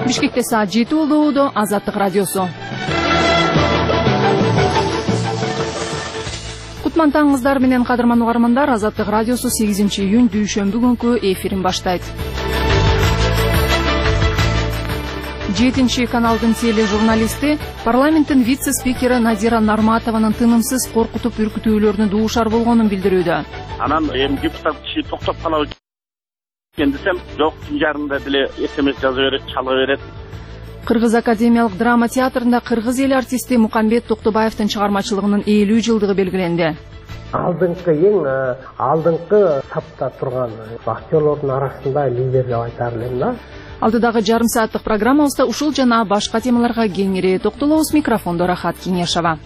Бишкекте саат 7 болду. Азаттык радиосу. Кутман таңыңыздар менен кадырман угармандар. Азаттык радиосу 8 июнь дүйшөмбү күнкү эфирин баштайт. 7 каналдын тележурналисти парламенттин вице-спикери Надира Нарматованын тынымсыз коркутуп үркүтүүлөрүнө дуушар болгонун билдирүүдө. Анан депутат киши токтоп калабы десем, жок, түн жарымда деле СМС жаза берет, чала берет. Кыргыз академиялык драма театрында кыргыз эл артисти Мукамбет Токтубаевдин чыгармачылыгынын 50 жылдыгы белгиленди. Алдыңкы сапта турган актерлордун арасында лидер деп айтар элем да. Алдыдагы жарым сааттык программабызда ушул жана башка темаларга кеңири токтолобуз. Микрофондо Рахат Кеңешова.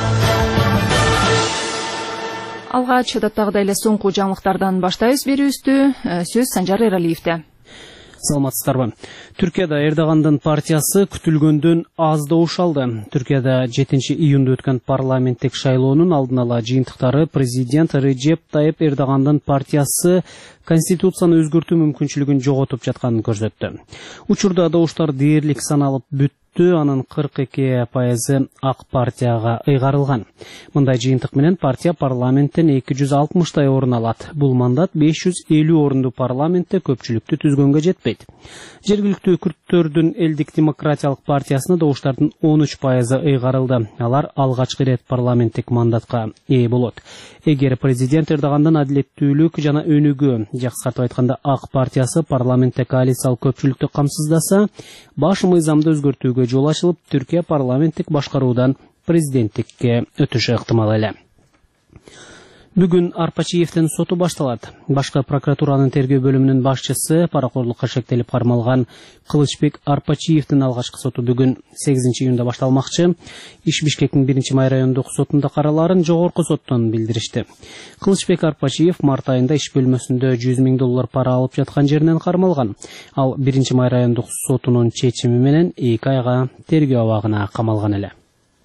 Алгач даттагыдай эле соңку жаңылыктардан баштайбыз берүүбүздү. Сөз Санжар Эралиевде. Саламатсыздарбы. Түркияда Эрдогандын партиясы күтүлгөндөн аз добуш алды. Түркияда 7 июнда өткөн парламенттик шайлоонун алдын ала жыйынтыктары президент Реджеп Тайып Эрдогандын партиясы конституцияны өзгөртүү мүмкүнчүлүгүн жоготуп жатканын көрсөттү. Учурда добуштар дээрлик саналып бүттү. Анын 42% ак партияга ыйгарылган. Мындай жыйынтык менен партия парламенттен 260 орун алат. Бул мандат 550 орунду парламентте көпчүлүктү түзгөнгө жетпейт. Жергиликтүү күрттөрдүн элдик демократиялык партиясына добуштардын 13% ыйгарылды. Алар алгачкы ирет парламенттик мандатка ээ болот. Эгер президент Эрдогандын адилеттүүлүк жана өнүгүү, жакшыртып айтканда ак партиясы парламентте коалициялык көпчүлүктү камсыздаса, баш мыйзамды өзгөртүүгө жол ачылып, Түркия парламенттик башкаруудан президенттикке өтүшү ыктымал эле. Бүгүн Арпачиевдин соту башталат. Башкы прокуратуранын тергөө бөлүмүнүн башчысы паракорлукка шектелип кармалган Кылычбек Арпачиевдин алгачкы соту бүгүн 8 июнда башталмакчы. Иш Бишкектин 1-май райондук сотунда караларын жогорку соттон билдиришти. Кылычбек Арпачиев март айында иш бөлмөсүндө $100,000 пара алып жаткан жеринен кармалган. Ал 1-май райондук сотунун чечими менен 2 айга тергөө абагына камалган эле.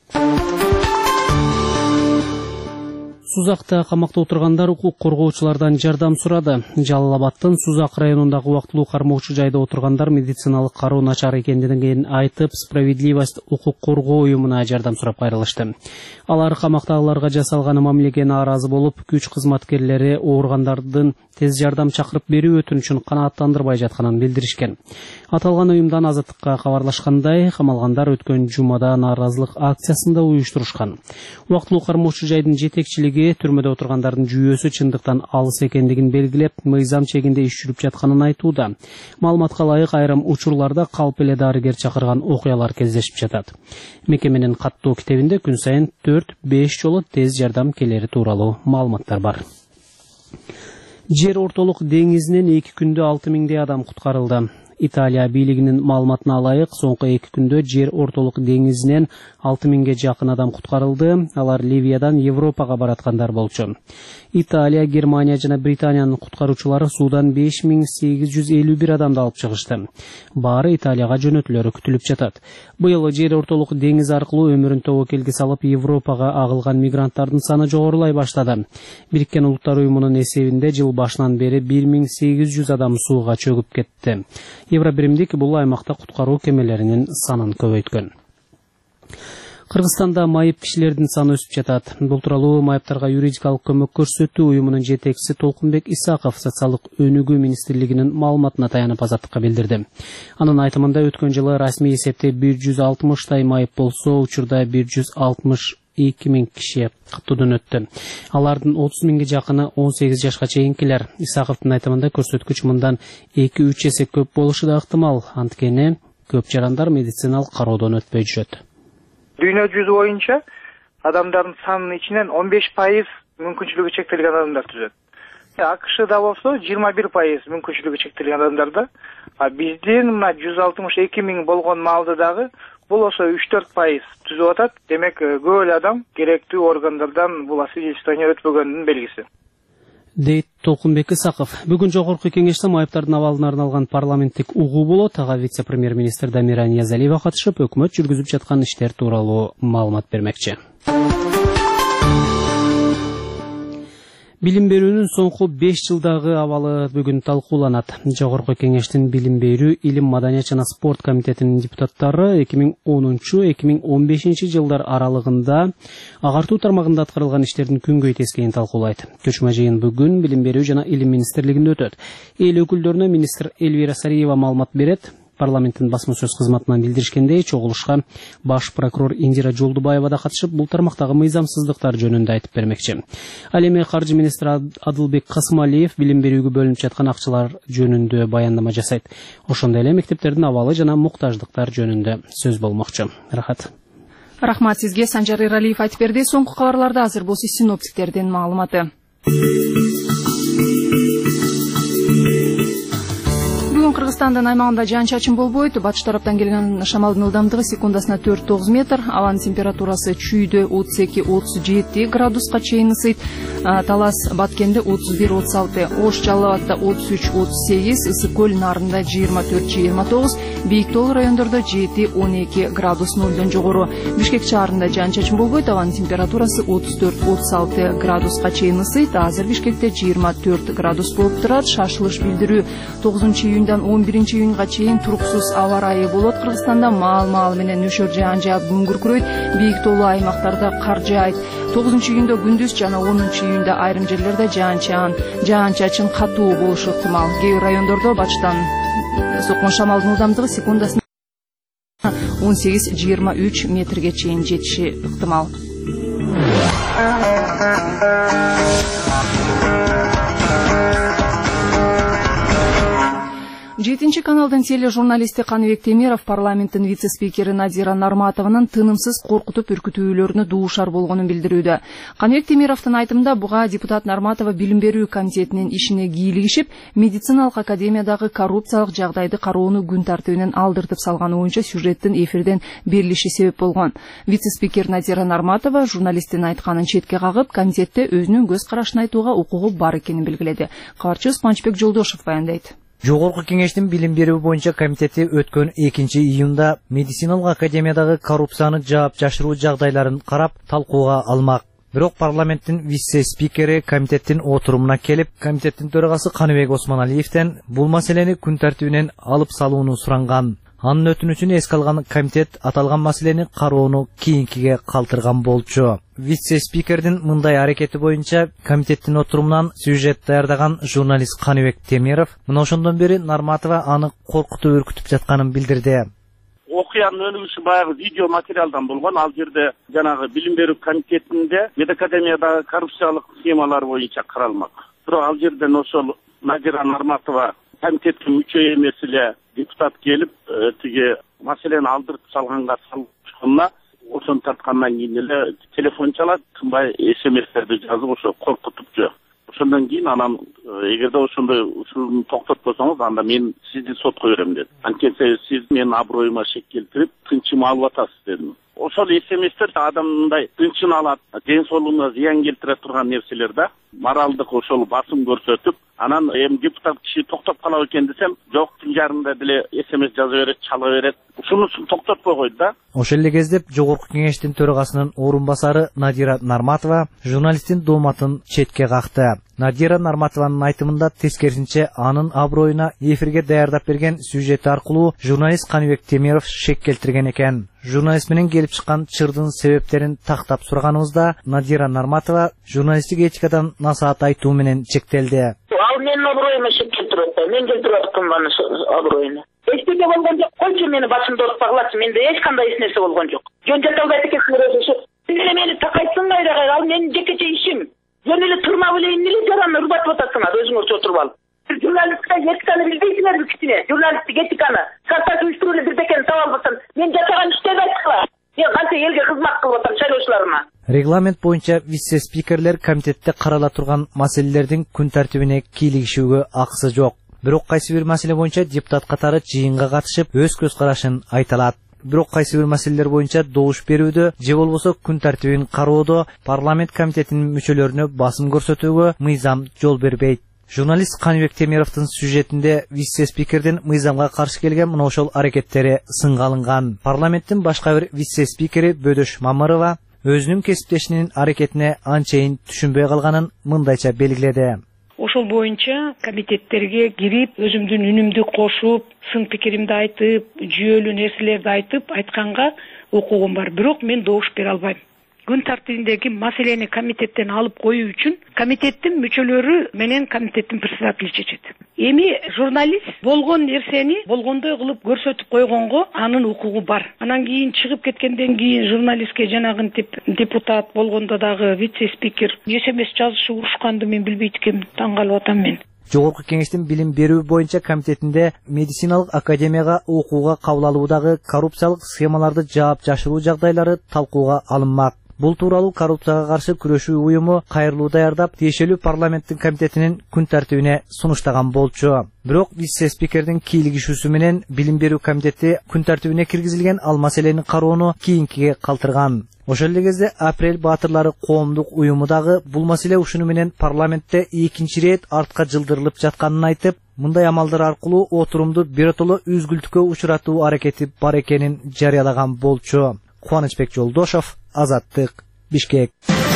Сузакта камакта отургандар укук коргоочулардан жардам сурады. Жалал-Абадтын Сузак районундагы убактылуу кармоочу жайда отургандар медициналык кароо начар экендигин айтып, Справедливость укук коргоо уюмуна жардам сурап кайрылышты. Алар камактагыларга жасалган мамилеге нааразы болуп, күч кызматкерлери ооругандардын тез жардам чакырып берүү өтүнүчүн канааттандырбай жатканын билдиришкен. Аталган уюмдан Азаттыкка кабарлашкандай, камалгандар өткөн жумада нааразылык акциясында уюштурушкан. Убактылуу кармоочу жайдын жетекчилиги түрмөдө отургандардын жүйөсү чындыктан алыс экендигин белгилеп, мыйзам чегинде иш жүрүп жатканын айтууда. Маалыматка ылайык, айрым учурларда калп эле дарыгер чакырган окуялар кездешип жатат. Мекеменин каттоо китебинде күн сайын 4-5 жолу тез жардам келери тууралуу маалыматтар бар. Жер ортолук деңизинен 2 күндө 6000 адам куткарылды. Италия бийлигинин маалыматына ылайык, соңку 2 күндө жер ортолук деңизинен 6000 жакын адам куткарылды. Алар Ливиядан Европага бараткандар болчу. Италия, Германия жана Британиянын куткаруучулары суудан 5851 адамды алып чыгышты. Баары Италияга жөнөтүлөрү күтүлүп жатат. Быйыл жер ортолук деңиз аркылуу өмүрүн тобокелге салып Европага агылган мигранттардын саны жогорулай баштады. Бириккен Улуттар уюмунун эсебинде жыл башынан бери 1800 адам сууга чөгүп кетти. Евробиримдик бул аймакта куткаруу кемелеринин санын көбөйткөн. Кыргызстанда майып кишилердин саны өсүп жатат. Бул тууралуу майыптарга юридикалык көмөк көрсөтүү уюмунун жетекчиси Толкунбек Исаков социалдык өнүгүү министрлигинин маалыматына таянып Азаттыкка билдирди. Анын айтымында өткөн жылы расмий эсепте 160 майып болсо, учурда 162.000 киши каттоодон өттү. Алардын 30.000 жакыны 18 жашка чейинкилер. Исаковдун айтымында көрсөткүч мындан 2-3 эсе көп болушу да ыктымал. Анткени көп жарандар медициналык кароодон өтпөй жүрөт. Дүйнө жүзү боюнча адамдардын санынын ичинен 15% мүмкүнчүлүгү чектелген адамдар түзөт. АКШда болсо 21% мүмкүнчүлүгү чектелген адамдарда. Биздин мына 162.000 болгон маалды дагы бул ошо 3-4% түзүп атат. Демек, көп эле адам керектүү органдардан бул освидетельствование өтпөгөндүн белгиси. Дейт Толкунбек Исаков. Бүгүн жогорку кеңеште майыптардын абалына арналган парламенттик угуу болот. Ага вице-премьер-министр Дамира Ниязалиева катышып, өкмөт жүргүзүп жаткан иштер тууралуу маалымат бермекчи. Билим берүүнүн соңку 5 жылдагы абалы бүгүн талкууланат. Жогорку кеңештин билим берүү, илим, маданият жана спорт комитетинин депутаттары 2010-2015 жылдар аралыгында агартуу тармагында аткарылган иштердин күнгөй тескейин талкуулайт. Көчмө жыйын бүгүн билим берүү жана илим министрлигинде өтөт. Эл өкүлдөрүнө министр Элвира Сариева маалымат берет. Парламенттин басма сөз кызматынан билдиришкендей, чогулушка баш прокурор Индира Жолдубаева да катышып, бул тармактагы мыйзамсыздыктар жөнүндө айтып бермекчи. Ал эми каржы министри Адылбек Касымалиев билим берүүгө бөлүнүп жаткан акчалар жөнүндө баяндама жасайт. Ошондой эле мектептердин абалы жана муктаждыктар жөнүндө сөз болмокчу. Рахмат сизге, Санжар Иралиев айтып берди. Соңку кабарларда азыр болсо синоптиктердин маалыматы. Кыргызстандын аймагында жаан-чачын болбойт. Батыш тараптан келген шамалдын ылдамдыгы секундасына 4-9 метр. Абанын температурасы чүйдө 32-37 градуска чейин ысыйт. Талас Баткенде 31-36, Ош Жалал Абадда 33-38, Ысык көл Нарында 24-29, Бийик Тоол райондордо 7-12 градус нөлдөн жогору. Бишкек шаарында жаан-чачын болбойт. Абанын температурасы 34-36 градуска чейин ысыйт. Азыр Бишкекте 24 градус болуп турат. Шашылыш билдирүү 9-июндан 11-июнга чейин туруксуз аба ырайы болот. Кыргызстанда маал менен нөшөр жаан жаап күн күркүрөйт. Бийик тоолуу аймактарда кар жаайт. 9-июнда күндүз жана 10-июнда айрым жерлерде жаан-чачын катуу болушу ыктымал. Кээ бир райондордо батыштан соккон шамалдын ылдамдыгы секундасына 18-23 метрге чейин жетиши ыктымал. 7 каналдын тележурналисти Каныбек Темиров парламенттин вице-спикери Надира Нарматованын тынымсыз коркутуп үркүтүүлөрүнө дуушар болгонун билдирүүдө. Каныбек Темировдун айтымында буга депутат Нарматова билим берүү комитетинин ишине кийлигишип, медициналык академиядагы коррупциялык жагдайды кароону күн тартибинен алдыртып салганы боюнча сюжеттин эфирден берилиши себеп болгон. Вице-спикер Надира Нарматова журналисттин айтканын четке кагып, комитетте өзүнүн көз карашын айтууга укугу бар экенин белгиледи. Кабарчыбыз Панчбек Жолдошев баяндайт. Жогорку кеңештин билим берүү боюнча комитети өткөн 2-июнда медициналык академиядагы коррупцияны жаап жашыруу жагдайларын карап талкууга алмак. Бирок парламенттин вице-спикери комитеттин отурумуна келип, комитеттин төрагасы Каныбек Осмоналиевден бул маселени күн тартибинен алып салууну суранган. Анын өтүнүчүн эске алган комитет аталган маселени кароону кийинкиге калтырган болчу. Вице-спикердин мындай аракети боюнча комитеттин отурумунан сюжет даярдаган журналист Каныбек Темиров мына ошондон бери Нарматова аны коркутуп үркүтүп жатканын билдирди. Окуянын өнүгүшү баягы видео материалдан болгон. Ал жерде жанагы билим берүү комитетинде медакадемиядагы коррупциялык схемалар боюнча каралмак. Бирок ал жерден ошол Надира Нарматова комитеттин мүчө эмес эле депутат келип, тиги маселени алдыртып салганга салышканына ошону тарткандан кийин эле телефон чалат, тынбай СМСтерди жазып ошо коркутуп жүрөт. Ошондон кийин анан эгерде ошондой ушуну токтотпосоңуз, анда мен сизди сотко берем деди. Анткени сиз менин аброюма шек келтирип, тынчымы алып атасыз дедим. Ошол СМСтер адамдай тынчын алат, ден соолугуна зыян келтире турган нерселер да, моралдык ошол басым көрсөтүп, анан эми депутат киши токтоп калат экен десем, жок, түн жарымда деле СМС жаза берет, чала берет. Ушунусун токтотпой койду да. Ошол эле кезде жогорку кеңештин төрагасынын орун басары Надира Нарматова журналисттин дооматын четке какты. Надира Нарматованын айтымында тескерисинче анын аброюна эфирге даярдап берген сюжети аркылуу журналист Каныбек Темиров шек келтирген экен. Журналист менен келип чыккан чырдын себептерин тактап сураганыбызда Надира Нарматова журналисттик этикадан насаат айтуу менен чектелди. Ал менин аброюма шек келтирип атпайбы, мен келтирип аткам аброюна. Эчтеке болгон жок, койчу мени башымды ортпагылачы, менде эч кандай эч нерсе болгон жок. Жөн жата албайт экенсиңер өзү. Сен мени такайсың кайрагай, ал менин жекече ишим. Жөн эле турмап элейин эле жараны урбатып атасыңар өзүңөрчү отуруп алып. Журналисттик этиканы билбейсиңерби кичине? Журналисттик этиканы. Саташ уюштуруу эле бирдекени таба албасам, мен жасаган иштерди айткыла. Мен канча элге кызмат кылып атам шайлоочуларыма. Регламент боюнча вице-спикерлер комитетте карала турган маселелердин күн тартибине кийлигишүүгө акысы жок. Бирок кайсы бир маселе боюнча депутат катары жыйынга катышып, өз көз карашын айта алат. Бирок кайсы бир маселелер боюнча добуш берүүдө же болбосо күн тартибин кароодо парламент комитетинин мүчөлөрүнө басым көрсөтүүгө мыйзам жол бербейт. Журналист Каныбек Темировдун сюжетинде вице-спикердин мыйзамга каршы келген мына ошол аракеттери сынга алынган. Парламенттин башка бир вице-спикери Бөдөш Мамырова өзүнүн кесиптешинин аракетине анчейин түшүнбөй калганын мындайча белгиледи. Ошол боюнча комитеттерге кирип, өзүмдүн үнүмдү кошуп, сын пикиримди айтып, жүйөлүү нерселерди айтканга укугум бар. Бирок мен добуш бере албайм. Күн тартибиндеги маселени комитеттен алып коюу үчүн комитеттин мүчөлөрү менен комитеттин председатели чечет. Эми журналист болгон нерсени болгондой кылып көрсөтүп койгонго анын укугу бар. Анан кийин чыгып кеткенден кийин журналистке жанагынтип депутат болгондо дагы вице-спикер СМС жазышы урушканды мен билбейт экенмин. Таң калып атам мен. Жогорку кеңештин билим берүү боюнча комитетинде медициналык академияга окууга кабыл алуудагы коррупциялык схемаларды жаап жашыруу жагдайлары талкууга алынмак. Бул тууралуу коррупцияга каршы күрөшүү уюму кайрылуу даярдап, тиешелүү парламенттин комитетинин күн тартибине сунуштаган болчу. Бирок вице-спикердин кийлигишүүсү менен билим берүү комитети күн тартибине киргизилген ал маселени кароону кийинкиге калтырган. Ошол эле кезде Апрель баатырлары коомдук уюму дагы бул маселе ушуну менен парламентте экинчи ирет артка жылдырылып жатканын айтып, мындай амалдар аркылуу отурумду биротоло үзгүлтүккө учуратуу аракети бар экенин жарыялаган болчу. Кубанычбек Жолдошов, Азаттык, Бишкек.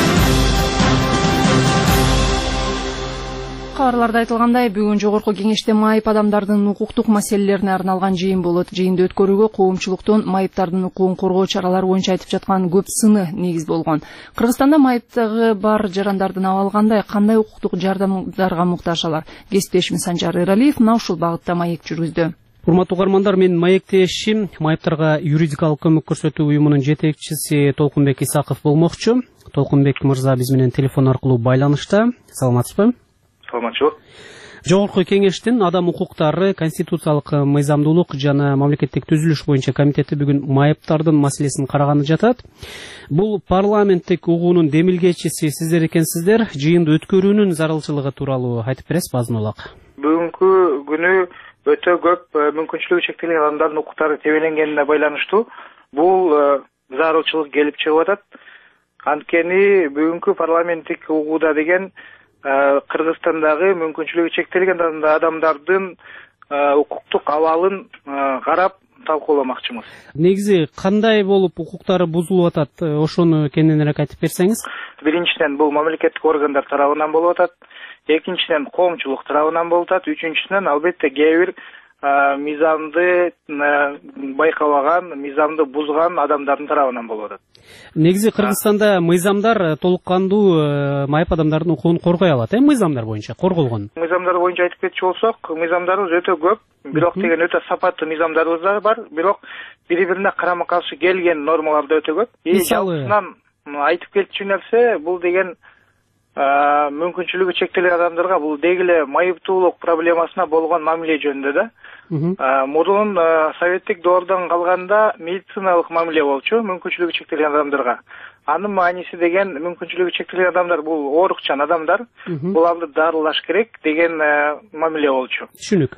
Кабарларда айтылгандай, бүгүн жогорку кеңеште майып адамдардын укуктук маселелерине арналган жыйын болот. Жыйынды өткөрүүгө коомчулуктун майыптардын укугун коргоо чаралары боюнча айтып жаткан көп сыны негиз болгон. Кыргызстанда майыптыгы бар жарандардын абалы кандай укуктук жардамдарга муктаж алар? Кесиптешим Санжар Эралиев мына ушул багытта маек жүргүздү. Урматтуу угармандар, мен маектешим майыптарга юридикалык көмөк көрсөтүү уюмунун жетекчиси Толкунбек Исаков болмокчу. Толкунбек мырза биз менен телефон аркылуу байланышта. Саламатсызбы? Саламатчылык. Жогорку кеңештин адам укуктары, конституциялык мыйзамдуулук жана мамлекеттик түзүлүш боюнча комитети бүгүн майыптардын маселесин караганы жатат. Бул парламенттик угуунун демилгечиси сиздер экенсиздер. Жыйынды өткөрүүнүн зарылчылыгы тууралуу айтып бересиз азын-улак? Бүгүнкү күнү өтө көп мүмкүнчүлүгү чектелген адамдардын укуктары тебеленгенине байланыштуу бул зарылчылык келип чыгып атат. Анткени бүгүнкү парламенттик угууда деген Кыргызстандагы мүмкүнчүлүгү чектелген адамдардын укуктук абалын карап талкууламакчымыз. Негизи кандай болуп укуктары бузулуп атат, ошону кененирээк айтып берсеңиз? Биринчиден бул мамлекеттик органдар тарабынан болуп атат. Экинчиден коомчулук тарабынан болуп атат. Үчүнчүдөн албетте кээ бир мыйзамды байкабаган, мыйзамды бузган адамдардын тарабынан болуп атат. Негизи Кыргызстанда мыйзамдар толук кандуу майып адамдардын укугун коргой алат, мыйзамдар боюнча корголгон. Мыйзамдар боюнча айтып кетчү болсок, мыйзамдарыбыз өтө көп, бирок деген өтө сапаттуу мыйзамдарыбыз да бар, бирок бири-бирине карама-каршы келген нормалар да өтө көп. Жалпысынан айтып кетчү нерсе бул деген мүмкүнчүлүгү чектелген адамдарга бул деги эле майыптуулук проблемасына болгон мамиле жөнүндө да. Мурун советтик доордон калганда медициналык мамиле болчу мүмкүнчүлүгү чектелген адамдарга. Анын мааниси деген мүмкүнчүлүгү чектелген адамдар бул оорукчан адамдар, буларды дарылаш керек деген мамиле болчу. Түшүнүк.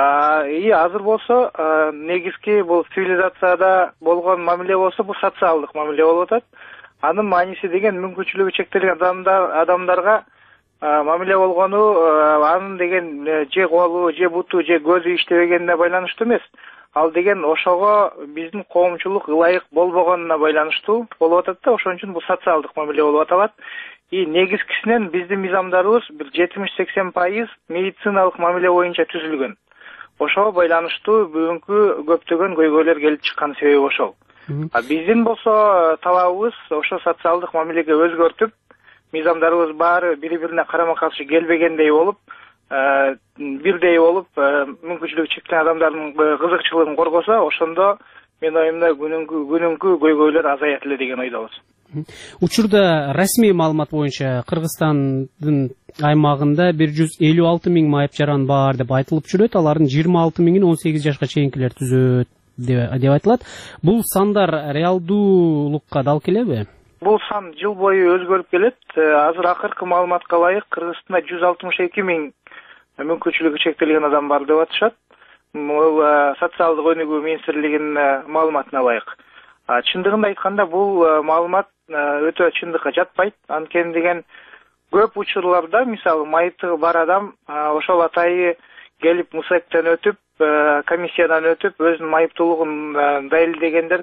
Азыр болсо негизги бул цивилизацияда болгон мамиле болсо бул социалдык мамиле болуп атат. Анын мааниси деген мүмкүнчүлүгү чектелген адамдарга мамиле болгону анын деген же колу, же буту, же көзү иштебегенине байланыштуу эмес. Ал деген ошого биздин коомчулук ылайык болбогонуна байланыштуу болуп атат да, ошон үчүн бул социалдык мамиле болуп аталат. Негизгисинен биздин мыйзамдарыбыз бир 70-80% медициналык мамиле боюнча түзүлгөн. Ошого байланыштуу бүгүнкү көптөгөн көйгөйлөр келип чыккан себеби ошол. Биздин болсо талабыбыз ошо социалдык мамилеге өзгөртүп, мыйзамдарыбыз баары бири-бирине карама-каршы келбегендей болуп, бирдей болуп, мүмкүнчүлүгү чектелген адамдардын кызыкчылыгын коргосо, ошондо мен оюмда күнүмкү көйгөйлөр азаят эле деген ойдобуз. Учурда расмий маалымат боюнча Кыргызстандын аймагында 156 миң майып жаран бар деп айтылып жүрөт. Алардын 26 миңин 18 жашка чейинкилер түзөт деп айтылат. Бул сандар реалдуулукка дал келеби? Бул сан жыл бою өзгөрүп келет. Азыр акыркы маалыматка ылайык Кыргызстанда 162 миң мүмкүнчүлүгү чектелген адам бар деп атышат. Бул социалдык өнүгүү министрлигинин маалыматына ылайык. Чындыгында айтканда бул маалымат өтө чындыкка жатпайт. Анткени деген көп учурларда, мисалы майыптыгы бар адам ошол атайы келип мусектен өтүп, комиссиядан өтүп, өзүнүн майыптуулугун далилдегендер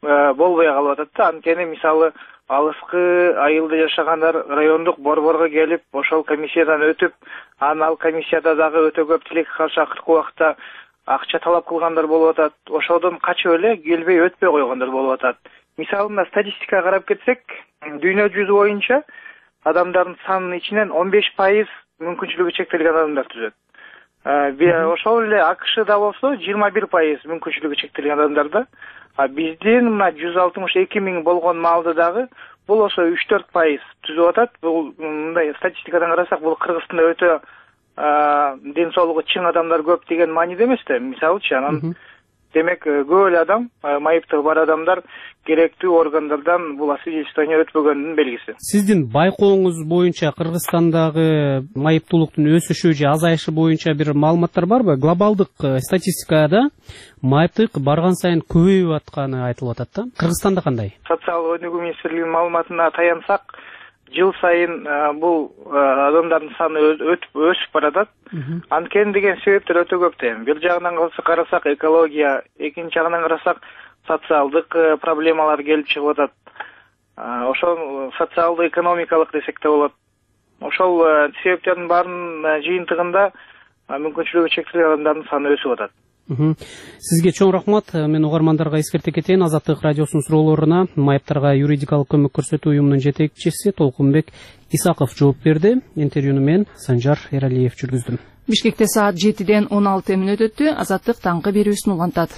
болбой калып атат да. Анткени мисалы алыскы айылда жашагандар райондук борборго келип, ошол комиссиядан өтүп, ал комиссияда дагы өтө көп тилек каршы акыркы убакта акча талап кылгандар болуп атат. Ошодон качып эле келбей өтпөй койгондар болуп атат. Мисалы мына статистикага карап кетсек, дүйнө жүзү боюнча адамдардын санынын ичинен 15% мүмкүнчүлүгү чектелген адамдар түзөт. Ошол эле АКШда болсо 21% мүмкүнчүлүгү чектелген адамдарда. Биздин мына 162 миң болгон маалда дагы бул ошо 3-4% түзүп атат. Бул мындай статистикадан карасак, бул Кыргызстанда өтө ден соолугу чың адамдар көп деген мааниде эмес да. Мисалычы, анан демек көп эле адам, майыптыгы бар адамдар керектүү органдардан бул освидетельствование өтпөгөнүнүн белгиси. Сиздин байкооңуз боюнча Кыргызстандагы майыптуулуктун өсүшү же азайышы боюнча бир маалыматтар барбы? Глобалдык статистикада майыптык барган сайын көбөйүп атканы айтылып атат да. Кыргызстанда кандай? Социалдык өнүгүү министрлигинин маалыматына таянсак, жыл сайын бул адамдардын саны өсүп баратат. Анткени деген себептер өтө көп да. Бир жагынан карасак экология, экинчи жагынан карасак социалдык проблемалар келип чыгып атат. Ошол социалдык экономикалык десек да болот. Ошол себептердин баарынын жыйынтыгында мүмкүнчүлүгү чектелген адамдардын саны өсүп атат. Сизге чоң рахмат. Мен угармандарга эскерте кетейин. Азаттык радиосунун суроолоруна майыптарга юридикалык көмөк көрсөтүү уюмунун жетекчиси Толкунбек Исаков жооп берди. Интервьюну мен Санжар Эралиев жүргүздүм. Бишкекте саат 7-ден 16 мүнөт өттү. Азаттык таңкы берүүсүн улантат.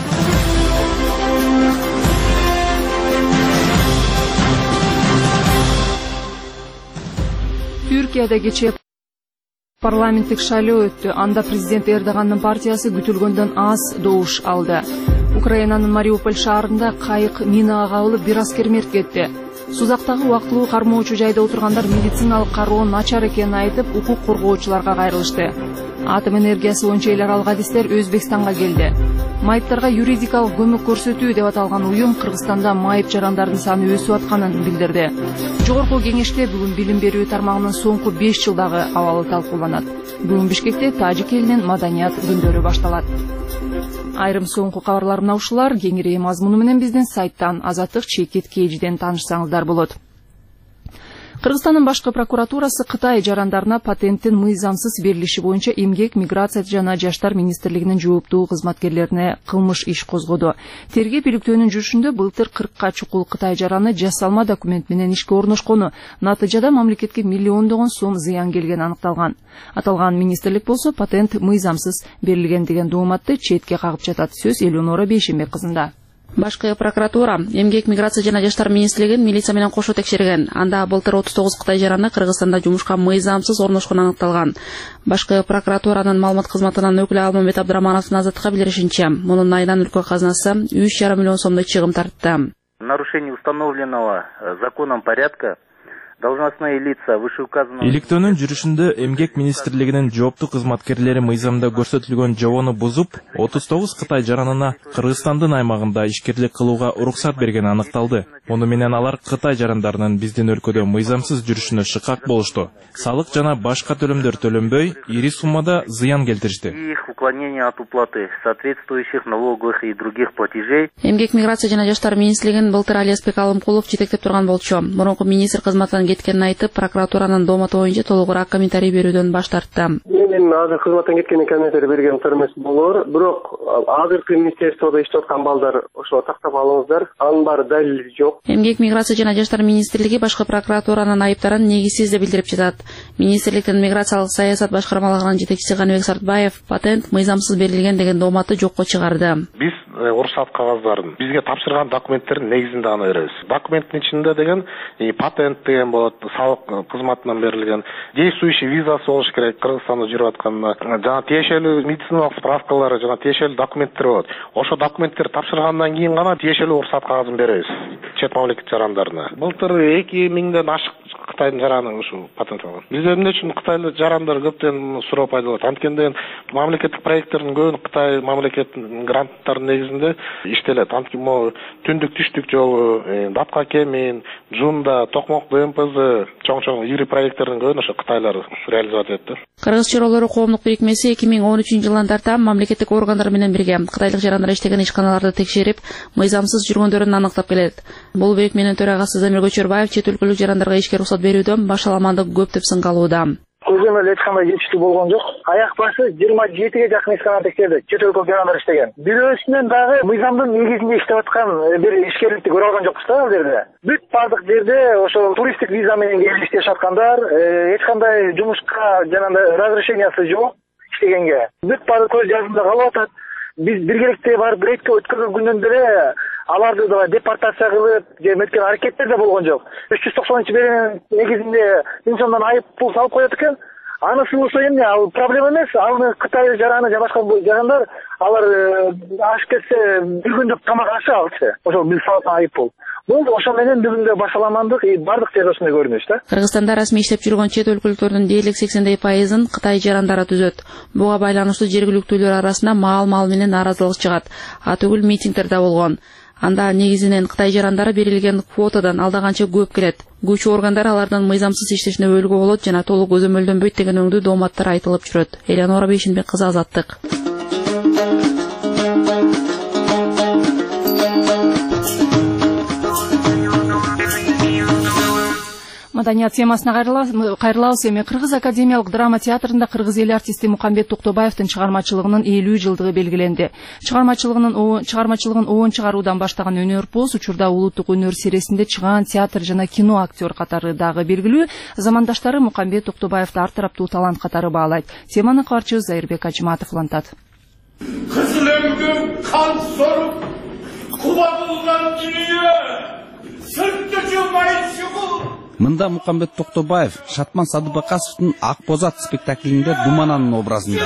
Түркияда кечээ парламенттик шайлоо өттү. Анда президент Эрдогандын партиясы күтүлгөндөн аз добуш алды. Украинанын Мариуполь шаарында кайык минага кабылып, бир аскер мерт кетти. Сузактагы убактылуу кармоочу жайда отургандар медициналык кароо начар экенин айтып, укук коргоочуларга кайрылышты. Атом энергиясы боюнча эл аралык адистер Өзбекстанга келди. Майыптарга юридикалык көмөк көрсөтүү деп аталган уюм Кыргызстанда майып жарандардын саны өсүп атканын билдирди. Жогорку кеңеште бүгүн билим берүү тармагынын соңку 5 жылдагы абалы талкууланат. Бүгүн Бишкекте Тажик элинин маданият күндөрү башталат. Айрым соңку кабарлар мына ушулар. Кеңири мазмуну менен биздин сайттан Азаттык чекит кейжиден таанышсаңыздар болот. Кыргызстандын башкы прокуратурасы Кытай жарандарына патенттин мыйзамсыз берилиши боюнча эмгек, миграция жана жаштар министрлигинин жооптуу кызматкерлерине кылмыш иш козгоду. Тергеп иликтөөнүн жүрүшүндө былтыр 40 чукул Кытай жараны жасалма документ менен ишке орношкону, натыйжада мамлекетке миллиондогон сом зыян келгени аныкталган. Аталган министрлик болсо патент мыйзамсыз берилген деген дооматты четке кагып жатат. Сөз Элеонора Бейшембек кызында. Башкы прокуратура эмгек, миграция жана жаштар министрлигин милиция менен кошо текшерген. Анда былтыр 39 Кытай жараны Кыргызстанда жумушка мыйзамсыз орношкону аныкталган. Башкы прокуратуранын маалымат кызматынын өкүлү Алмамбет Абдырамановдун Азаттыкка билдиришинче, мунун айынан өлкө казынасы 3,5 миллион сомдой чыгым тартты. Нарушение установленного законом порядка должностные лица вышеуказанного. Иликтөөнүн жүрүшүндө эмгек министрлигинин жооптуу кызматкерлери мыйзамда көрсөтүлгөн жобону бузуп, 39 Кытай жаранына Кыргызстандын аймагында ишкерлик кылууга уруксат бергени аныкталды. Муну менен алар Кытай жарандарынын биздин өлкөдө мыйзамсыз жүрүшүнө шыкак болушту. Салык жана башка төлөмдөр төлөнбөй, ири суммада зыян келтиришти. Их уклонение от уплаты соответствующих налоговых и других платежей. Эмгек, миграция жана жаштар министрлигин былтыр Алиаспек Алымкулов жетектеп турган болчу. Мурунку министр кызматынан кеткенин айтып, прокуратуранын дооматы боюнча толугураак комментарий берүүдөн баш тартты. Мен азыр кызматтан кеткенин комментарий берген турмас болор, бирок азыркы министрликте иштеп аткан балдар ошо тактап алыңыздар. Анын баары далили жок. Эмгек, миграция жана жаштар министрлиги башкы прокуратуранын айыптарын негизсиз деп билдирип жатат. Министрликтин миграциялык саясат башкармалыгынын жетекчиси Каныбек Сартбаев патент мыйзамсыз берилген деген дооматты жокко чыгарды. Биз уруксат кагаздарынын бизге тапшырган документтердин негизинде аны беребиз. Документтин ичинде деген патент деген болот, салык кызматынан берилген, действующий визасы болуш керек, Кыргызстанда жүрүп атканына, жана тиешелүү медициналык справкалары, жана тиешелүү документтер болот. Ошо документтер тапшыргандан кийин гана тиешелүү уруксат кагазын беребиз чет мамлекет жарандарына. Былтыр 2000ден ашык Кытайдын жараны ушу патент алган. Бизде эмне үчүн Кытайлык жарандар көптөн суроо пайда болот. Анткенде мамлекеттик проекттердин көбүн Кытай мамлекеттин гранттарынын негизинде иштелет. Анткени могу түндүк түштүк жолу, Датка Кемин, Жунда, Токмок ДМПЗ чоң ири проекттердин көбүн ошо кытайлар реализовать этти. Кыргыз чаролору коомдук бирикмеси 2013-жылдан тарта мамлекеттик органдар менен бирге кытайлык жарандар иштеген ишканаларды текшерип, мыйзамсыз жүргөндөрүн аныктап келет. Бул бирикменин төрагасы Замир Көчөрбаев чет өлкөлүк жарандарга ишке уруксат берүүдөн башаламандык көп деп сынга алууда. Көзөм эле эч кандай жетиштүү болгон жок. Аяк башы 27ге жакын ишкана текшерди. Чет өлкөлүк жарандар иштеген. Бирөөсүнөн дагы мыйзамдын негизинде иштеп аткан бир ишкерликти көрө алган жокпуз да ал жерде. Бүт бардык жерде ошо туристтик виза менен келип иштешип аткандар, эч кандай жумушка жанагындай разрешениясы жок иштегенге. Бүт бардык көз жазымда калып атат. Биз биргеликте барып грейдке өткөргөн күндөн деле аларды да депортация кылып, жеткен аракеттер да болгон жок. 390-беренин негизинде инсондан айып пул салып коет экен. Анысы болсо эмне, ал проблема эмес. Ал Кытай жараны же башка жарандар алар аш кетсе бир күндүк тамак ашы алчу. Ошо биз салат айып пул. Бул ошо менен бүгүнкү башаламандык бардык жерде ошондой көрүнүш да. Кыргызстанда расмий иштеп жүргөн чет өлкөлүктөрдүн дээрлик 80% Кытай жарандары түзөт. Буга байланыштуу жергиликтүүлөр арасында маал менен нааразылык чыгат. Атүгүл митингдер да болгон. Анда негизинен Кытай жарандары берилген квотадан алдаганча көп келет. Күчүү органдар алардын мыйзамсыз иштешине өбөлгө болот жана толук көзөмөлдөнбөйт деген өңдүү дооматтар айтылып жүрөт. Элеонора Бейшенбек кызы, Азаттык. Маданият темасына кайрылабыз. Эми Кыргыз академиялык драма театрында кыргыз эл артисти Мукамбет Токтобаевдин чыгармачылыгынын 50 жылдыгы белгиленди. Чыгармачылыгын 10 чыгаруудан баштаган өнөрпоз учурда улуттук өнөр серисинде чыгаан театр жана кино актер катары дагы белгилүү. Замандаштары Мукамбет Токтобаевди ар тараптуу талант катары баалайт. Теманы каарчыбыз Айырбек Ажыматов улантат. Кызылөңгү кан соруп кубатылган дүйнө сыртты жумай чыгуу. Мында Мукамбет Токтобаев Шатман Садыбакасовдун Ак Бозат спектаклинде Думананын образында.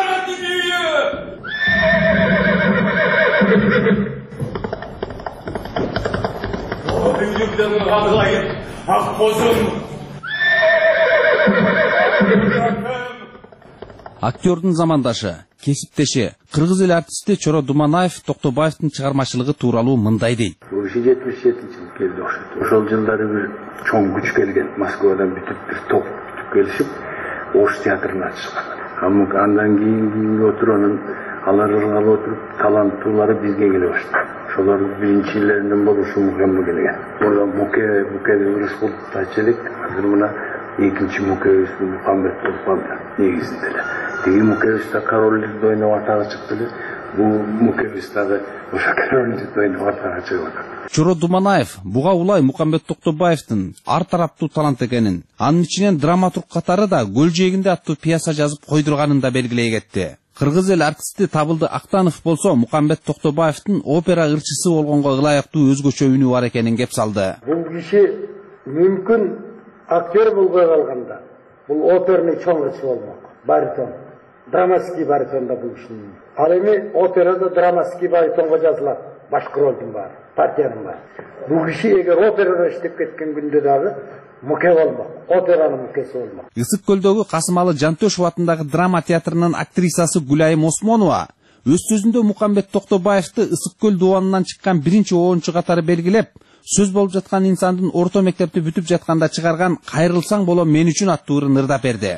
Актердун замандашы, кесиптеши, кыргыз эл артисти Чоро Думанаев Токтобаевдин чыгармачылыгы тууралуу мындай дейт. 77-жыл келди окшойт. Ошол жылдары бир чоң күч келген. Москвадан бүтүп бир топ келишип, Ош театрын ачышкан. Андан кийин отуруп, алар ыргап отуруп, таланттуулары бизге келе баштады. Ошолордун биринчилеринен болушу Мукамбет келген. Мурда Муке Рыскулов тачылык, азыр мына экинчи Мукебиз Мукамбет болуп калды негизинде эле. Теги Мукебизде корольдүктү ойноп атагы чыкты. Бул Мукебиз дагы ошо корольдүктү ойноп атагы чыгып атат. Чоро Думанаев буга улай Мукамбет Токтобаевдин ар тараптуу талант экенин, анын ичинен драматург катары да Көл жээгинде аттуу пьеса жазып койдурганын да белгилей кетти. Кыргыз эл артисти Табылды Актанов болсо Мукамбет Токтобаевдин опера ырчысы болгонго ылайыктуу өзгөчө үнү бар экенин кеп салды. Бул киши мүмкүн актер болбой калганда бул оперный чоң ырчы болмок. Баритон, драматский баритонда бул кишинин. Ал эми операда драматский баритонго жазылат. Башкы ролдун баары, партиянын баары. Бул киши эгер операда иштеп кеткен күндө дагы Муке болмок, операнын Мукеси болмок. Ысык көлдөгү Касымалы Жантөшев атындагы драма театрынын актрисасы Гүлайым Осмонова өз сөзүндө Мукамбет Токтобаевди Ысык көл дубанынан чыккан биринчи оончу катары белгилеп, сөз болуп жаткан инсандын орто мектепти бүтүп жатканда чыгарган Кайрылсаң болом мен үчүн аттуу ырын ырдап берди.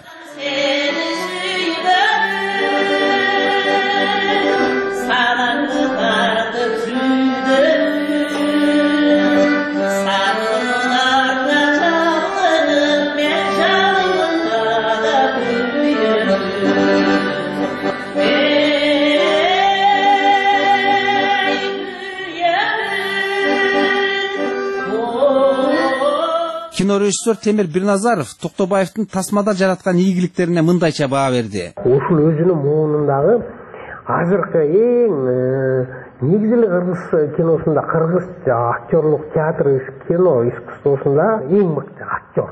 Кинорежиссер Темир Бирназаров Токтобаевдин тасмада жараткан ийгиликтерине мындайча баа берди. Ушул өзүнүн муунундагы азыркы эң негизги кыргыз киносунда, кыргыз актерлук театр кино искусствосунда эң мыкты актер.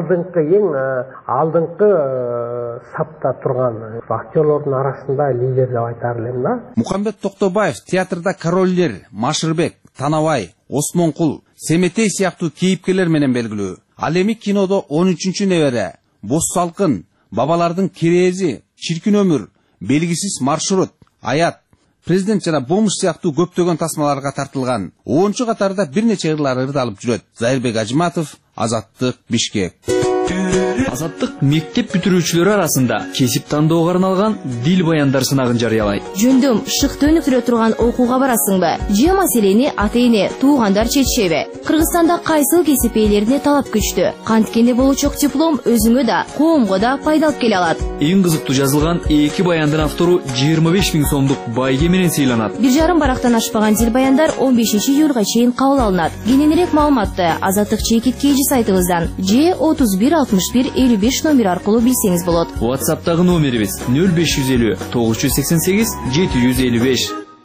Алдыңкы сапта турган актерлордун арасында лидер деп айтар элем да. Мукамбет Токтобаев театрда королдер Машырбек, Танабай, Осмонкул, Семетей сыяктуу кейипкерлер менен белгилүү. Ал эми кинодо 13-чү небере, Боз салкын, Бабалардын керези, Чиркин өмүр, Белгисиз маршрут, Аят, Президент жана Бомуш сыяктуу көптөгөн тасмаларга тартылган. 10-чу катарда бир нече ырлар ырдалып жүрөт. Зайырбек Ажматов, Азаттык, Бишкек. Азаттык мектеп бүтүрүүчүлөрү арасында кесип тандоого арналган дил баяндар сынагын жарыялайт. Жөндөм шыкты өнүктүрө турган окууга барасыңбы? Же маселени ата-эне, туугандар чечишеби? Кыргызстанда кайсыл кесип ээлерине талап күчтүү? Канткени болочок диплом өзүңө да, коомго да пайда алып келе алат. Эң кызыктуу жазылган 2 баяндын автору 25 000 сомдук байге менен сыйланат. 1,5 барактан ашпаган дил баяндар 15-июлга чейин кабыл алынат. Кененирээк маалыматты Азаттык чекит KG сайтыбыздан же 31 61 55 номер аркылуу билсеңиз болот. WhatsApp'тагы номерибиз 0550 988 755.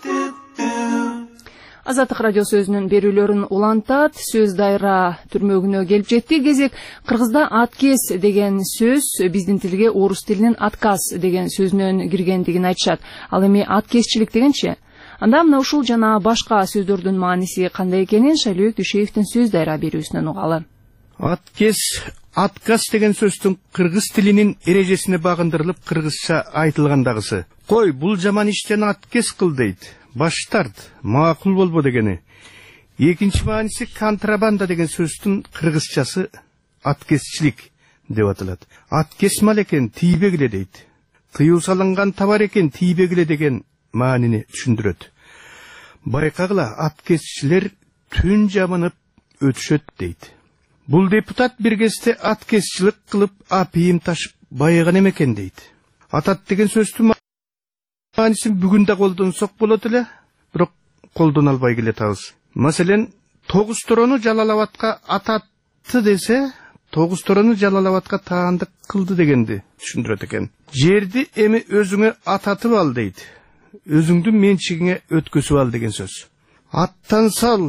Азаттык радио сөзүнүн берүүлөрүн улантат. Сөз дайра түрмөгүнө келип жетти. Кезек кыргызда аткес деген сөз биздин тилге орус тилинин отказ деген сөзүнөн киргендигин айтышат. Ал эми аткесчилик дегенчи? Анда мына ушул жана башка сөздөрдүн мааниси кандай экенин Шайлөөк Дүйшеевдин сөз дайра берүүсүнөн угалы. Аткес, отказ деген сөздүн кыргыз тилинин эрежесине багындырылып кыргызча айтылгандагысы. Кой, бул жаман иштен аткес кыл дейт. Баш тарт, макул болбо дегени. Экинчи мааниси контрабанда деген сөздүн кыргызчасы аткесчилик деп аталат. Аткес мал экен, тийбегиле дейт. Тыюу салынган товар экен, тийбегиле деген маанини түшүндүрөт. Байкагыла, аткесчилер түн жамынып өтүшөт дейт. Бул депутат бир кезде аткесчилик кылып апийим ташып байыган экен дейт. Атат деген сөздүн маанисин бүгүн да колдонсок болот эле, бирок колдоно албай келатабыз. Маселен, тогуз торону Жалалабадка ататты десе, тогуз торону Жалалабадка таандык кылды дегенди түшүндүрөт экен. Жерди эми өзүңө ататып ал дейт. Өзүңдүн менчигиңе өткөзүп ал деген сөз. Аттан сал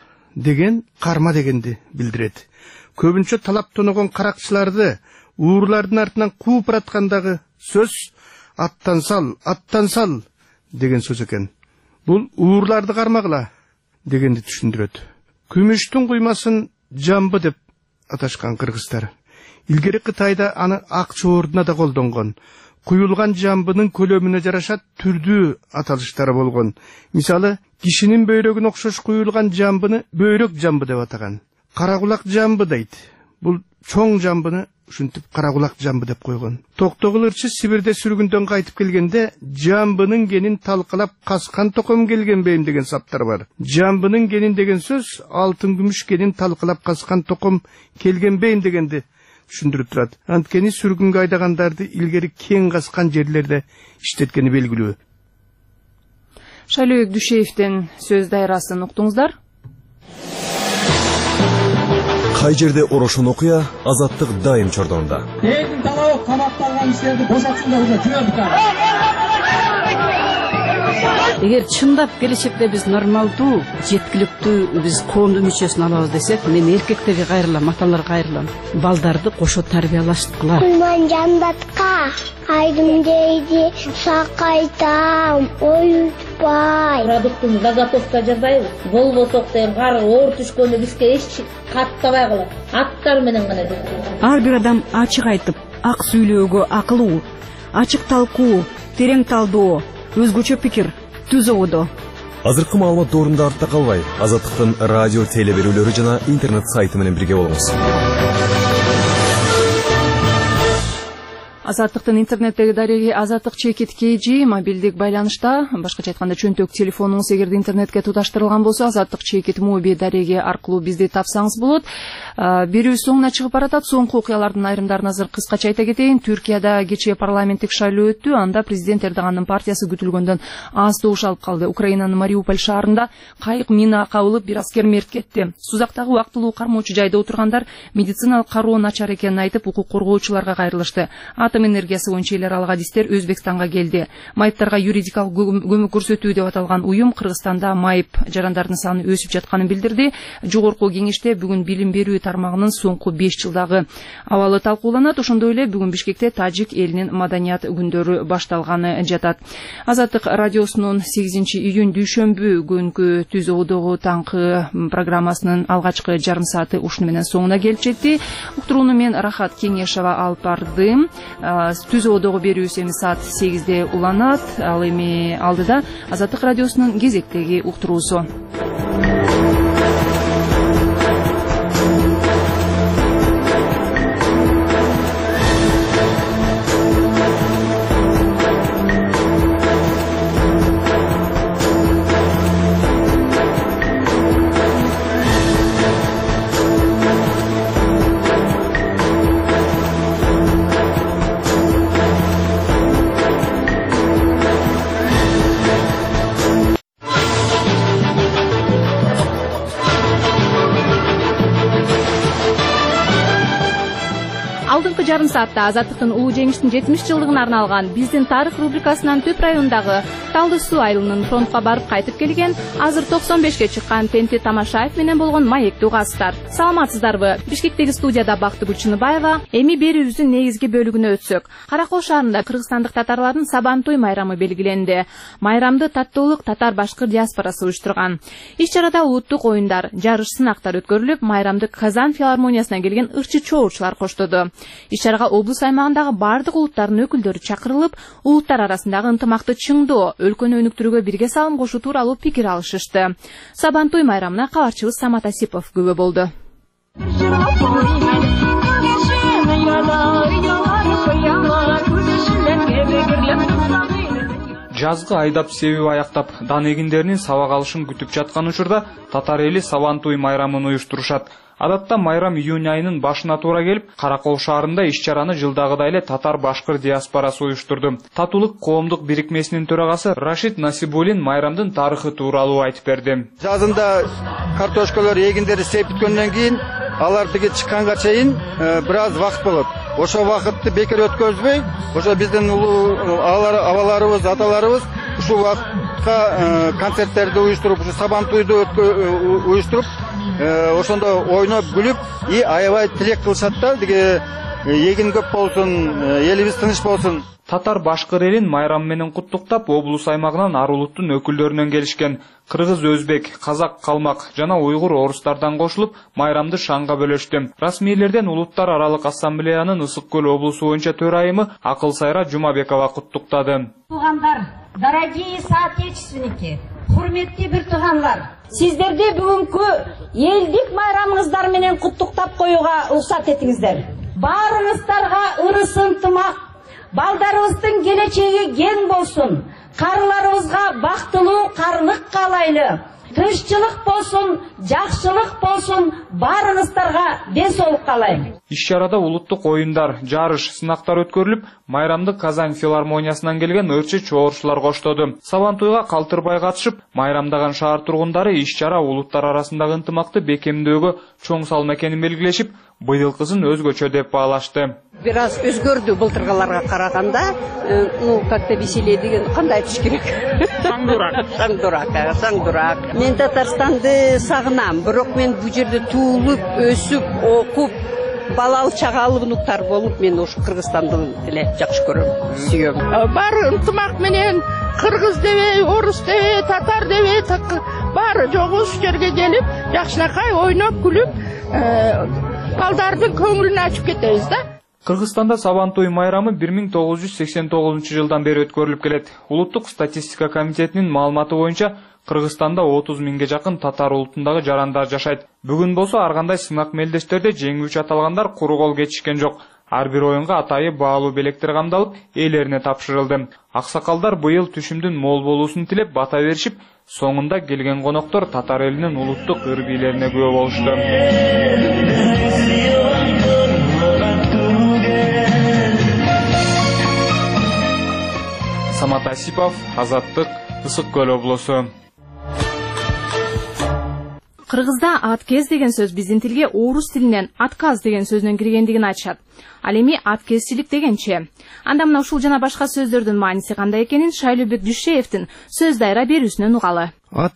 деген карма дегенди билдирет. Көбүнчө талап тоногон каракчыларды уурлардын артынан кууп бараткандагы сөз аттан сал деген сөз экен. Бул уурларды кармагыла дегенди түшүндүрөт. Күмүштүн куймасын жамбы деп аташкан кыргыздар. Илгери Кытайда аны акча ордуна да колдонгон. Куюлган жамбынын көлөмүнө жараша түрдүү аталыштары болгон. Мисалы, кишинин бөйрөгүнө окшош куюлган жамбыны бөйрөк жамбы деп атаган. Каракулак жамбы дейт. Бул чоң жамбыны ушинтип каракулак жамбы деп койгон. Токтогул ырчы Сибирде сүргүндөн кайтып келгенде жамбынын генин талкалап каскан током келгенбейм деген саптар бар. Жамбынын генин деген сөз алтын күмүш генин талкалап каскан током келгенбейм дегенди түшүндүрүп турат. Анткени сүргүнгө айдагандарды илгери кең каскан жерлерде иштеткени белгилүү. Шайлөөк Дүйшеевдин сөз дайрасын уктуңуздар. Кай жерде орошон окуя, азаттык дайым чордонда. Элдин талабы камакталган кишилерди бошотсундар уже жүрөбүз. Эгер чындап келечекте биз нормалдуу, жеткиликтүү биз коомдун мүчөсүн алабыз десек, мен эркектерге кайрылам, аталарга кайрылам. Балдарды кошо тарбиялаштыкыла. Кулман жандатка айдым дейди, сакайтам, оютпай. Продуктун заготовка жасайбыз. Болбосок деген кар оор түшкөндө бизге эч каттабай калат. Аттар менен гана жасайбыз. Ар бир адам ачык айтып, ак сүйлөөгө акылуу, ачык талкуу, терең талдоо, өзгөчө пикир түз ободо. Азыркы маалымат доорунда артта калбай, Азаттыктын радио теле берүүлөрү жана интернет сайты менен бирге болуңуз. Азаттыктын интернеттеги дареги Азаттык чекит KG мобилдик байланышта, башкача айтканда чөнтөк телефонуңуз эгерде интернетке туташтырылган болсо, Азаттык чекит моби дареги аркылуу бизди тапсаңыз болот. Берүү соңуна чыгып баратат. Соңку окуялардын айрымдарын азыр кыскача айта кетейин. Түркияда кечээ парламенттик шайлоо өттү. Анда президент Эрдогандын партиясы күтүлгөндөн аз добуш алып калды. Украинанын Мариуполь шаарында кайык мина кабылып, бир аскер мерт кетти. Сузактагы убактылуу кармоочу жайда отургандар медициналык кароо начар экенин айтып, укук коргоочуларга кайрылышты. атом энергиясы боюнча эл аралык адистер Өзбекстанга келди. Майыптарга юридикалык көмөк көрсөтүү деп аталган уюм Кыргызстанда майып жарандардын саны өсүп жатканын билдирди. Жогорку кеңеште бүгүн билим берүү тармагынын соңку 5 жылдагы абалы талкууланат. Ошондой эле бүгүн Бишкекте тажик элинин маданият күндөрү башталганы жатат. Азаттык радиосунун 8-июнь дүйшөмбү күнкү Түз Оодогу таңкы программасынын алгачкы жарым сааты ушуну менен соңуна келип жетти. Уктурууну мен Рахат Кеңешова алып бардым. Түз Оодогу берүүсү эми саат 8-де уланат. Ал эми алдыда Азаттык радиосунун кезектеги уктуруусу. Жарым саатта Азаттыктын улуу жеңиштин 70 жылдыгына арналган биздин тарых рубрикасынан Төп районундагы Талды суу айылынын фронтка барып кайтып келген, азыр 95ге чыккан Тенти Тамашаев менен болгон маекти угасыздар. Саламатсыздарбы? Бишкектеги студияда Бактыгүл Чыныбаева. Эми берүүбүздүн негизги бөлүгүнө өтсөк. Каракол шаарында кыргызстандык татарлардын Сабантуй майрамы белгиленди. Майрамды Таттуулук татар-башкыр диаспорасы уюштурган. Иш-чарада улуттук оюндар, жарыш, сынактар өткөрүлүп, майрамды Казан филармониясынан келген ырчы чоочулар коштоду. Иш-чарага облус аймагындагы бардык улуттардын өкүлдөрү чакырылып, улуттар арасындагы ынтымакты чыңдоо, өлкөнү өнүктүрүүгө бирге салым кошуу тууралуу пикир алышышты. Сабантуй майрамына кабарчыбыз Самат Асипов күбө болду. Жазгы айдап себип аяктап, дан эгиндеринин сабак алышын күтүп жаткан учурда татар эли Сабантуй майрамын уюштурушат. Адатта майрам июнь айынын башына туура келип, Каракол шаарында иш-чараны жылдагыдай эле татар-башкыр диаспорасы уюштурду. Татуулук коомдук бирикмесинин төрагасы Рашид Насибулин майрамдын тарыхы тууралуу айтып берди. Жазында картошкалар эгиндери сепиткөндөн кийин алар биге чыкканга чейин бир аз вакыт болот. Ошо вакытты бекер өткөзбөй, ошо биздин улуу абаларыбыз, аталарыбыз ушул вакытка концерттерди уюштуруп, ушу Сабантуйду уюштуруп, ошондо ойноп күлүп, аябай тилек кылышат да, деге эгин көп болсун, элибиз тыныч болсун. Татар-башкыр элин майрам менен куттуктап, облус аймагынан ар улуттун өкүлдөрүнөн келишкен. Кыргыз, өзбек, казак, калмак жана уйгур, орустардан кошулуп, майрамды шанга бөлөштү. Расмийлерден улуттар аралык ассамблеянын Ысык Көл облусу боюнча төрайымы Акыл Сайра Жумабекова куттуктады. Туугандар, дорогие соотечественники, урметтүү бир туугандар, сиздерди бүгүнкү элдик майрамыңыздар менен куттуктап коюуга уруксат этиңиздер. Баарыңыздарга ырыс ынтымак, балдарыбыздын келечеги кең болсун. Карыларыбызга бактылуу карлык каалайлы. Тынччылык болсун, жакшылык болсун, баарыңыздарга ден-соолук каалайм. Иш-чарада улуттук оюндар, жарыш, сынактар өткөрүлүп, майрамды Казан филармониясынан келген ырчы чоорчулар коштоду. Сабантуйга калтырбай катышып, майрамдаган шаар тургундары иш-чара улуттар арасындагы ынтымакты бекемдөөгө чоң салым экенин белгилешип, быйылкысын өзгөчө деп баалашты. Бир аз өзгөрдү былтыргыларга караганда, как-то веселее деген кандай айтыш керек? Саңдурак. Мен Татарстанды сагынам, бирок мен бу жерде туулуп, өсүп, окуп, балалы чагалы внуктар болуп, мен ушу Кыргызстанды эле жакшы көрөм, сүйөм. Баары ынтымак менен кыргыз дебей, орус дебей, татар дебей, баары жогус жерге келип, жакшынакай ойноп, күлүп, балдардын көңүлүн ачып кетебиз да. Кыргызстанда Сабантуй майрамы 1989 жылдан бери өткөрүлүп келет. Улуттук статистика комитетинин маалыматы боюнча Кыргызстанда 30 миңге жакын татар улутундагы жарандар жашайт. Бүгүн болсо ар кандай сынак мелдештерде жеңүүчү аталгандар куру кол кетишкен жок. Ар бир оюнга атайы баалуу белектер камдалып, ээлерине тапшырылды. Аксакалдар быйыл түшүмдүн мол болуусун тилеп бата беришип, соңунда келген коноктор татар элинин улуттук ыр-бийлерине күбө болушту. Самат Асипов, Азаттык, Ысык Көл облусу. Кыргызда аткез деген сөз биздин тилге орус тилинен отказ деген сөздөн киргендигин айтышат. Ал эми аткезчилик дегенче. Анда мына ушул жана башка сөздөрдүн мааниси кандай экенин Шайлообек Дүйшеевдин сөз дайра берүүсүнөн угалы.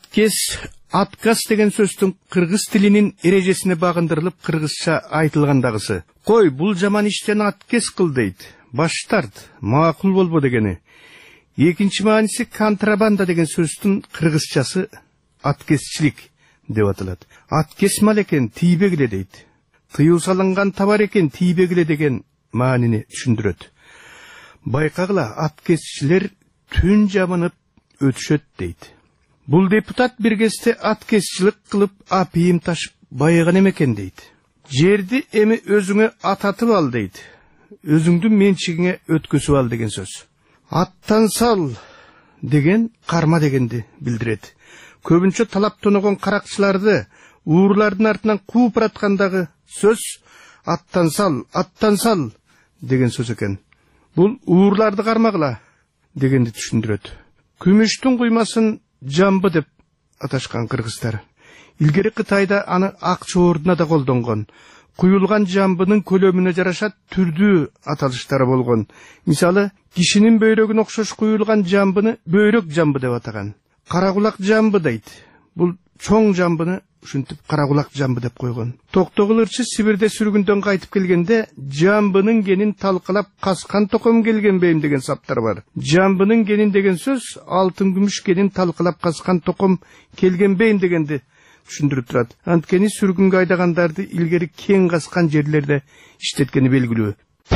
Отказ деген сөздүн кыргыз тилинин эрежесине багындырылып кыргызча айтылгандагысы. Кой, бул жаман иштен отказ кыл дейт. Баш тарт, макул болбо дегени. Экинчи мааниси контрабанда деген сөздүн кыргызчасы откезчилик деп аталат. Откез мал экен, тийбегиле дейт. Тыюу салынган товар экен, тийбегиле деген маанини түшүндүрөт. Байкагыла, откезчилер түн жабынып өтүшөт дейт. Бул депутат бир кезде откезчилик кылып апийим ташып байыган экен дейт. Жерди эми өзүңө ататып ал дейт. Өзүңдүн менчигиңе өткөзүп ал деген сөз. Аттан сал деген карма дегенди билдирет. Көбүнчө талап тоногон каракчыларды уурлардын артынан кууп бараткандагы сөз аттан сал деген сөз экен. Бул уурларды кармагыла дегенди түшүндүрөт. Күмүштүн куймасын жамбы деп аташкан кыргыздар. Илгери Кытайда аны ак чоордуна да колдонгон. Куюлган жамбынын көлөмүнө жараша түрдүү аталыштары болгон. Мисалы, кишинин бөйрөгүнө окшош куюлган жамбыны бөйрөк жамбы деп атаган. Каракулак жамбы дейт. Бул чоң жамбыны ушинтип каракулак жамбы деп койгон. Токтогул ырчы Сибирде сүргүндөн кайтып келгенде жамбынын генин талкалап каскан током келген бейим деген саптар бар. Жамбынын генин деген сөз алтын күмүш генин талкалап каскан током келген бейим дегенди түшүндүрүп турат. Анткени сүргүнгө айдагандарды илгери кең каскан жерлерде иштеткени белгилүү.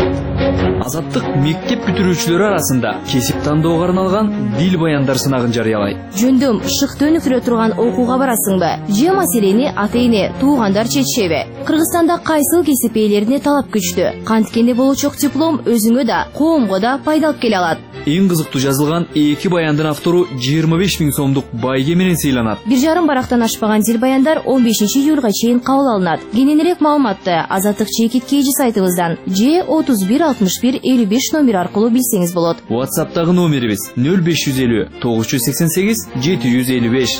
Азаттык мектеп бүтүрүүчүлөрү арасында кесип тандоого арналган дил баяндар сынагын жарыялайт. Жөндөм шыкты өнүктүрө турган окууга барасыңбы? Же маселени ата-эне, туугандар чечишеби? Кыргызстанда кайсыл кесип ээлерине талап күчтүү. Канткенде болочок диплом өзүңө да, коомго да пайда алып келе алат. Эң кызыктуу жазылган 2 баяндын автору 25 000 сомдук байге менен сыйланат. 1,5 барактан ашпаган дил баяндар 15 июлга чейин кабыл алынат. Кененирээк маалыматты Азаттык чекит кейжи сайтыбыздан же 31 61 55 номер аркылуу билсеңиз болот. WhatsApp'тагы номерибиз 0550 988 755.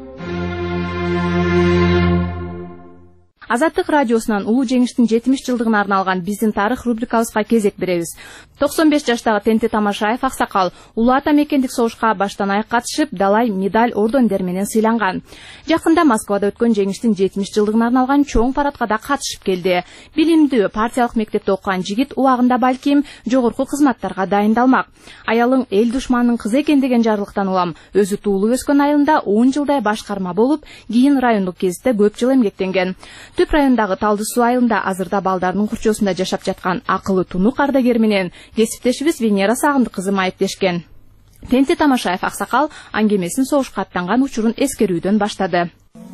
Азаттык радиосунан улуу жеңиштин 70 жылдыгына арналган биздин тарых рубрикабызга кезек беребиз. 95 жаштагы Тенте Тамашаев аксакал улуу ата мекендик согушка баштан аяк катышып, далай медаль ордендер менен сыйланган. Жакында Москвада өткөн жеңиштин 70 жылдыгына арналган чоң парадка да катышып келди. Билимдүү партиялык мектепте окуган жигит убагында балким жогорку кызматтарга дайындалмак. Аялың эл душманынын кызы экен деген жарлыктан улам өзү туулуп өскөн айылында 10 жылдай башкарма болуп, кийин райондук гезитте көп жыл эмгектенген. Түп райондагы Талды суу айылында азырда балдардын курчоосунда жашап жаткан акылы тунук ардагер менен кесиптешибиз Венера Сагындык кызы маектешкен. Тенте Тамашаев аксакал аңгемесин согушка аттанган учурун эскерүүдөн баштады.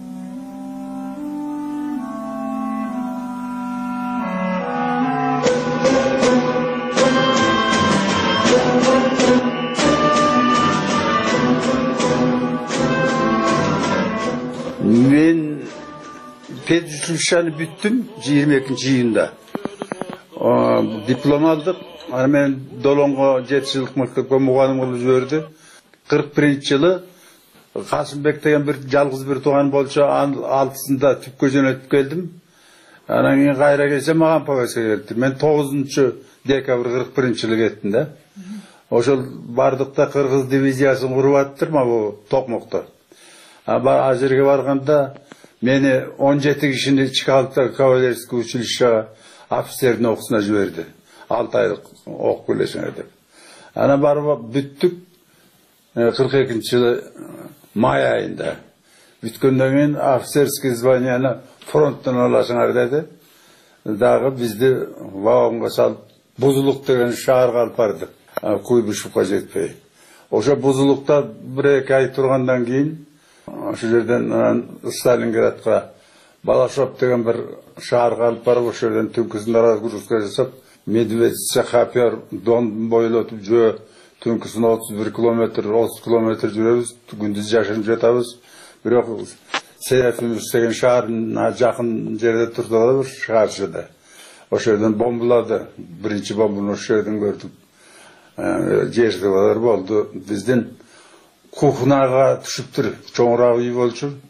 Мен педучилищаны бүттүм 22 июнда. Диплом алдык. Аны мен Долонго 7 жылдык мектепке мугалим кылып жиберди. 41-жылы Касымбек деген бир жалгыз бир тууган болчу, анын алтысында түпкө жөнөтүп келдим. Анан кийин кайра келсем мага повестка кетти. Мен 9 декабрь 41-жылы кеттим да. Ошол бардыкта кыргыз дивизиясын куруп аттыр могу Токмокто. А жерге барганда мени 17 кишини Чкалта кавалерийский училищеге офицердин окуусуна жиберди. 6 айлык окуп келесиңер деп. Ана барып бүттүк 42-жылы май айында. Бүткөндөн кийин офицерский званияны фронттон аласыңар деди. Дагы бизди вагонго салып Бузулук деген шаарга алып барды. Куйбышевка жетпей. Ошо Бузулукта 1-2 ай тургандан кийин ошол жерден Сталинградка Балашов деген бир шаарга алып барып, ошол жерден түнкүсүн разгрузка жасап, Медведица, Хапер, Дон бойлотуп жөө түнкүсүн 30 километр жүрөбүз, күндүз жашынып жатабыз. Бирок Серафимович деген шаардын жакын жерде турдук, шаарчыда. Ошол жерден бомбалады. Биринчи бомбаны ошол жерден көрдүм. Жертвалар болду. Биздин кухняга түшүптүр. Чоңураак үй болчу.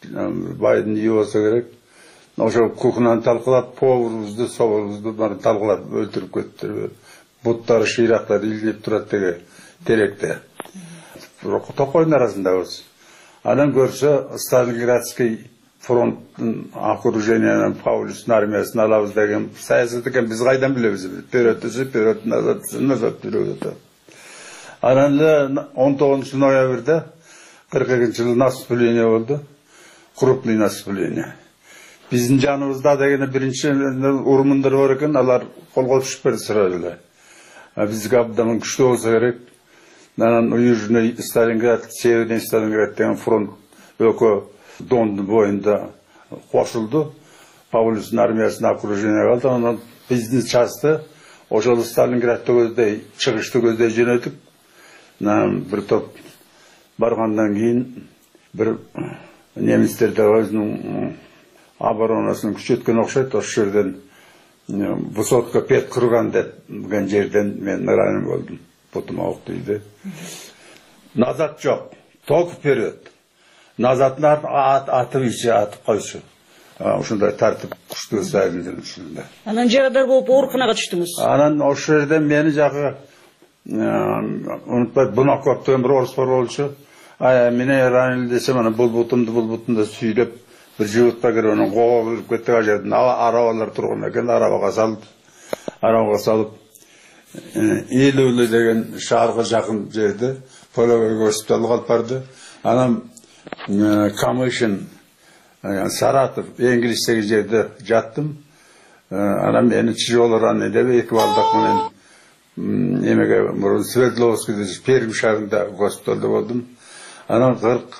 байдың үйі болса керек. Ошо кухняны талқылап, поварыбызды, собарыбызды талқылап өлтіріп кетті. Бұттары, ширақтары илініп тұрады деген теректе. Тоқойдың арасында осы. Анан көрсе, Сталинградский фронттың окружениянан Паулюстың армиясын алабыз деген саясат екен, біз қайдан білеміз? Вперед, назад жүреді. Анан 19 ноябрьда 42 жылы наступление болды. Крупный наступление. Біздің жанымызда деген бірінші урмандар бар екен, алар қолға түсіп берді сразу. Бізге абдан күшті болса керек. Южный Сталинград, Северный Сталинград деген фронт өкі Донның бойында қосылды. Паулюстың армиясына окружение қалды. Онан біздің часты ошол Сталинградты көздей, шығышты көздей жөнетіп, бір топ барғандан кейін бір немістерді өзінің оборонасын күшейткен оқшайды. Осы жерден высотка пет құрған деген жерден мен ранен болдым. Бұтым ауық дейді. Назад жоқ, ток вперед. Назадын атып еші, атып қойшы. Ошындай тартып күшті сәйілден үшінде. Анан жағадар болып орқынаға түштіңіз? Анан осы жерден мені жағы ұнытпайды, бұна көптеген бір орыс бар олшы. Мене ранелі десем, бұл бұтымды сүйреп, бір животқа кіріп, оның қоға біліп кетті қажетін. Арабалар тұрған екен, арабаға салып, Елеулі деген шарға жақын жерді, Половой госпиталы қалып барды. Анам Камышин, Саратов, Енгілістегі жерді жаттым. Анам мені тяжелый деп екі балдақ мен емеге Свердловскийде Пермь шарында госпиталда болдым. Анам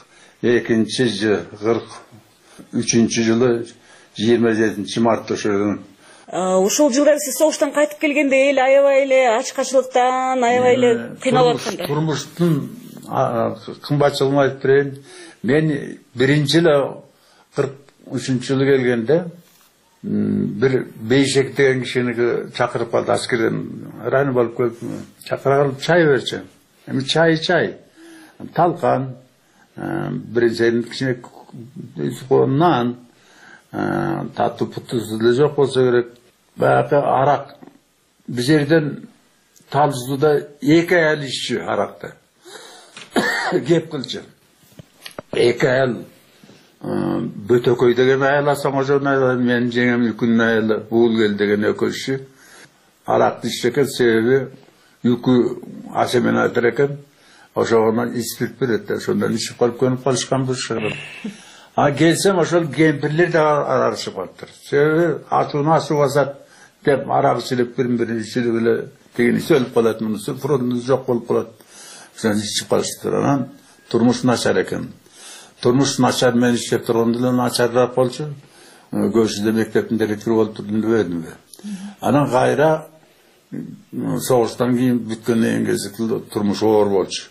43 жылы 27 мартта шырдым. Ушул жылдары сіз соғыштан қайтып келгенде ел аябайлы ачқашылықтан, аябайлы қиналып жатқанда? Тұрмыштың қымбатшылығын айтып берейін. Мен бірінші жылы 43 жылы келгенде бір бейшек деген кішінікі шақырып қалды аскерден. Раны болып келіп, шақырып чай берші. Чай. Талқан, бірінші кішіне нан, тату пұттызды жоқ болса керек. Бәқі арақ. Біз жерден Талдызуда 2 әйел ішші арақты. Кеп қылшы. 2 әйел Бөтөкөй деген әйел асаң ожон әйел, мен жеңем үлкін әйел Буылгел деген өкөлші. Арақты ішшекен себебі үлкі асемен айтыр екен. Ошоғынан испирт береді. Сондан ішіп қалып көніп қалышқан бұл шығырып. Келсем, ошол кемпірлер де арашып қалыптыр. Себебі атуына асу басат деп арағы сілеп бірін-бірін ішілі білі деген ісі өліп қалады. Мұнысы фронтымыз жоқ болып қалады. Сонан ішіп қалыштыр. Анан тұрмыш нашар екен. Тұрмыш нашар мен ішеп тұрғандылы нашарлап болшы. Көшіде мектептің директор болып тұрдым дөбедім бе. Анан қайра соғыстан кейін бүткенде енгесі тұрмыш оғыр болшы.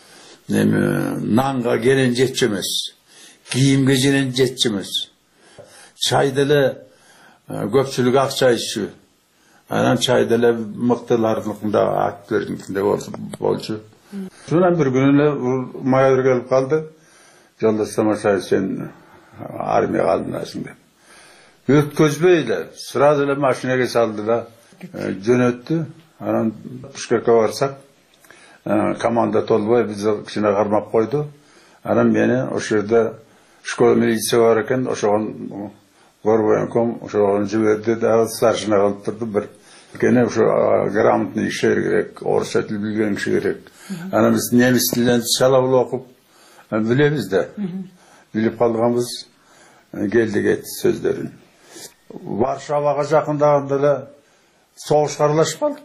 Нанға келен жетшемес. Киімге женен жетшемес. Чайдылы көпшілік ақша іші. Анан чайдылы мықтыларынықында актілерінде болшы. Сонан бір күніне майор келіп қалды. Жолдастама шай сен армия қалдынасың деп. Өткөзбейлі. Сразу машинеге салды да жөнөттü. Анан Пушкарка барсақ, команда толбай бізді кішіне қармап қойды. Анан мені ошо жерде школа милиция бар екен, ошоған горбоенком ошоған жіберді да старшина қалып тұрды бір. Кені ошо грамотный кишер керек, орысша тіл білген киши керек. Анан біз неміс тілден шалабыл оқып білеміз де. Біліп қалғанбыз келді кетті сөздерін. Варшаваға жақындағанда соғыс қаралашып қалдық.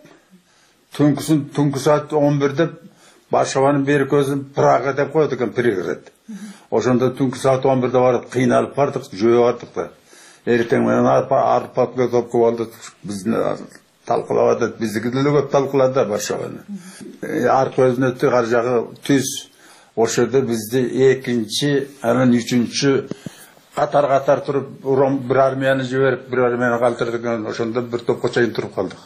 Түнгі саат 11-де Варшаваның бері көзін Прага деп қойды екен, пригород. Ошонда түнгі саат 11-де барып қиналып бардық, жөе бардық да. Ертең менен арпатқа топқа болдық, бізді талқылап атады, бізді кіділі көп талқылады Варшаваны. Арпа өзін өтті, қар жағы түз. Ошо жерде бізді екінші, анан үшінші қатар тұрып, бір армияны жіберіп, бір армияны қалтырдық, ошонда бір топқа чайын тұрып қалдық.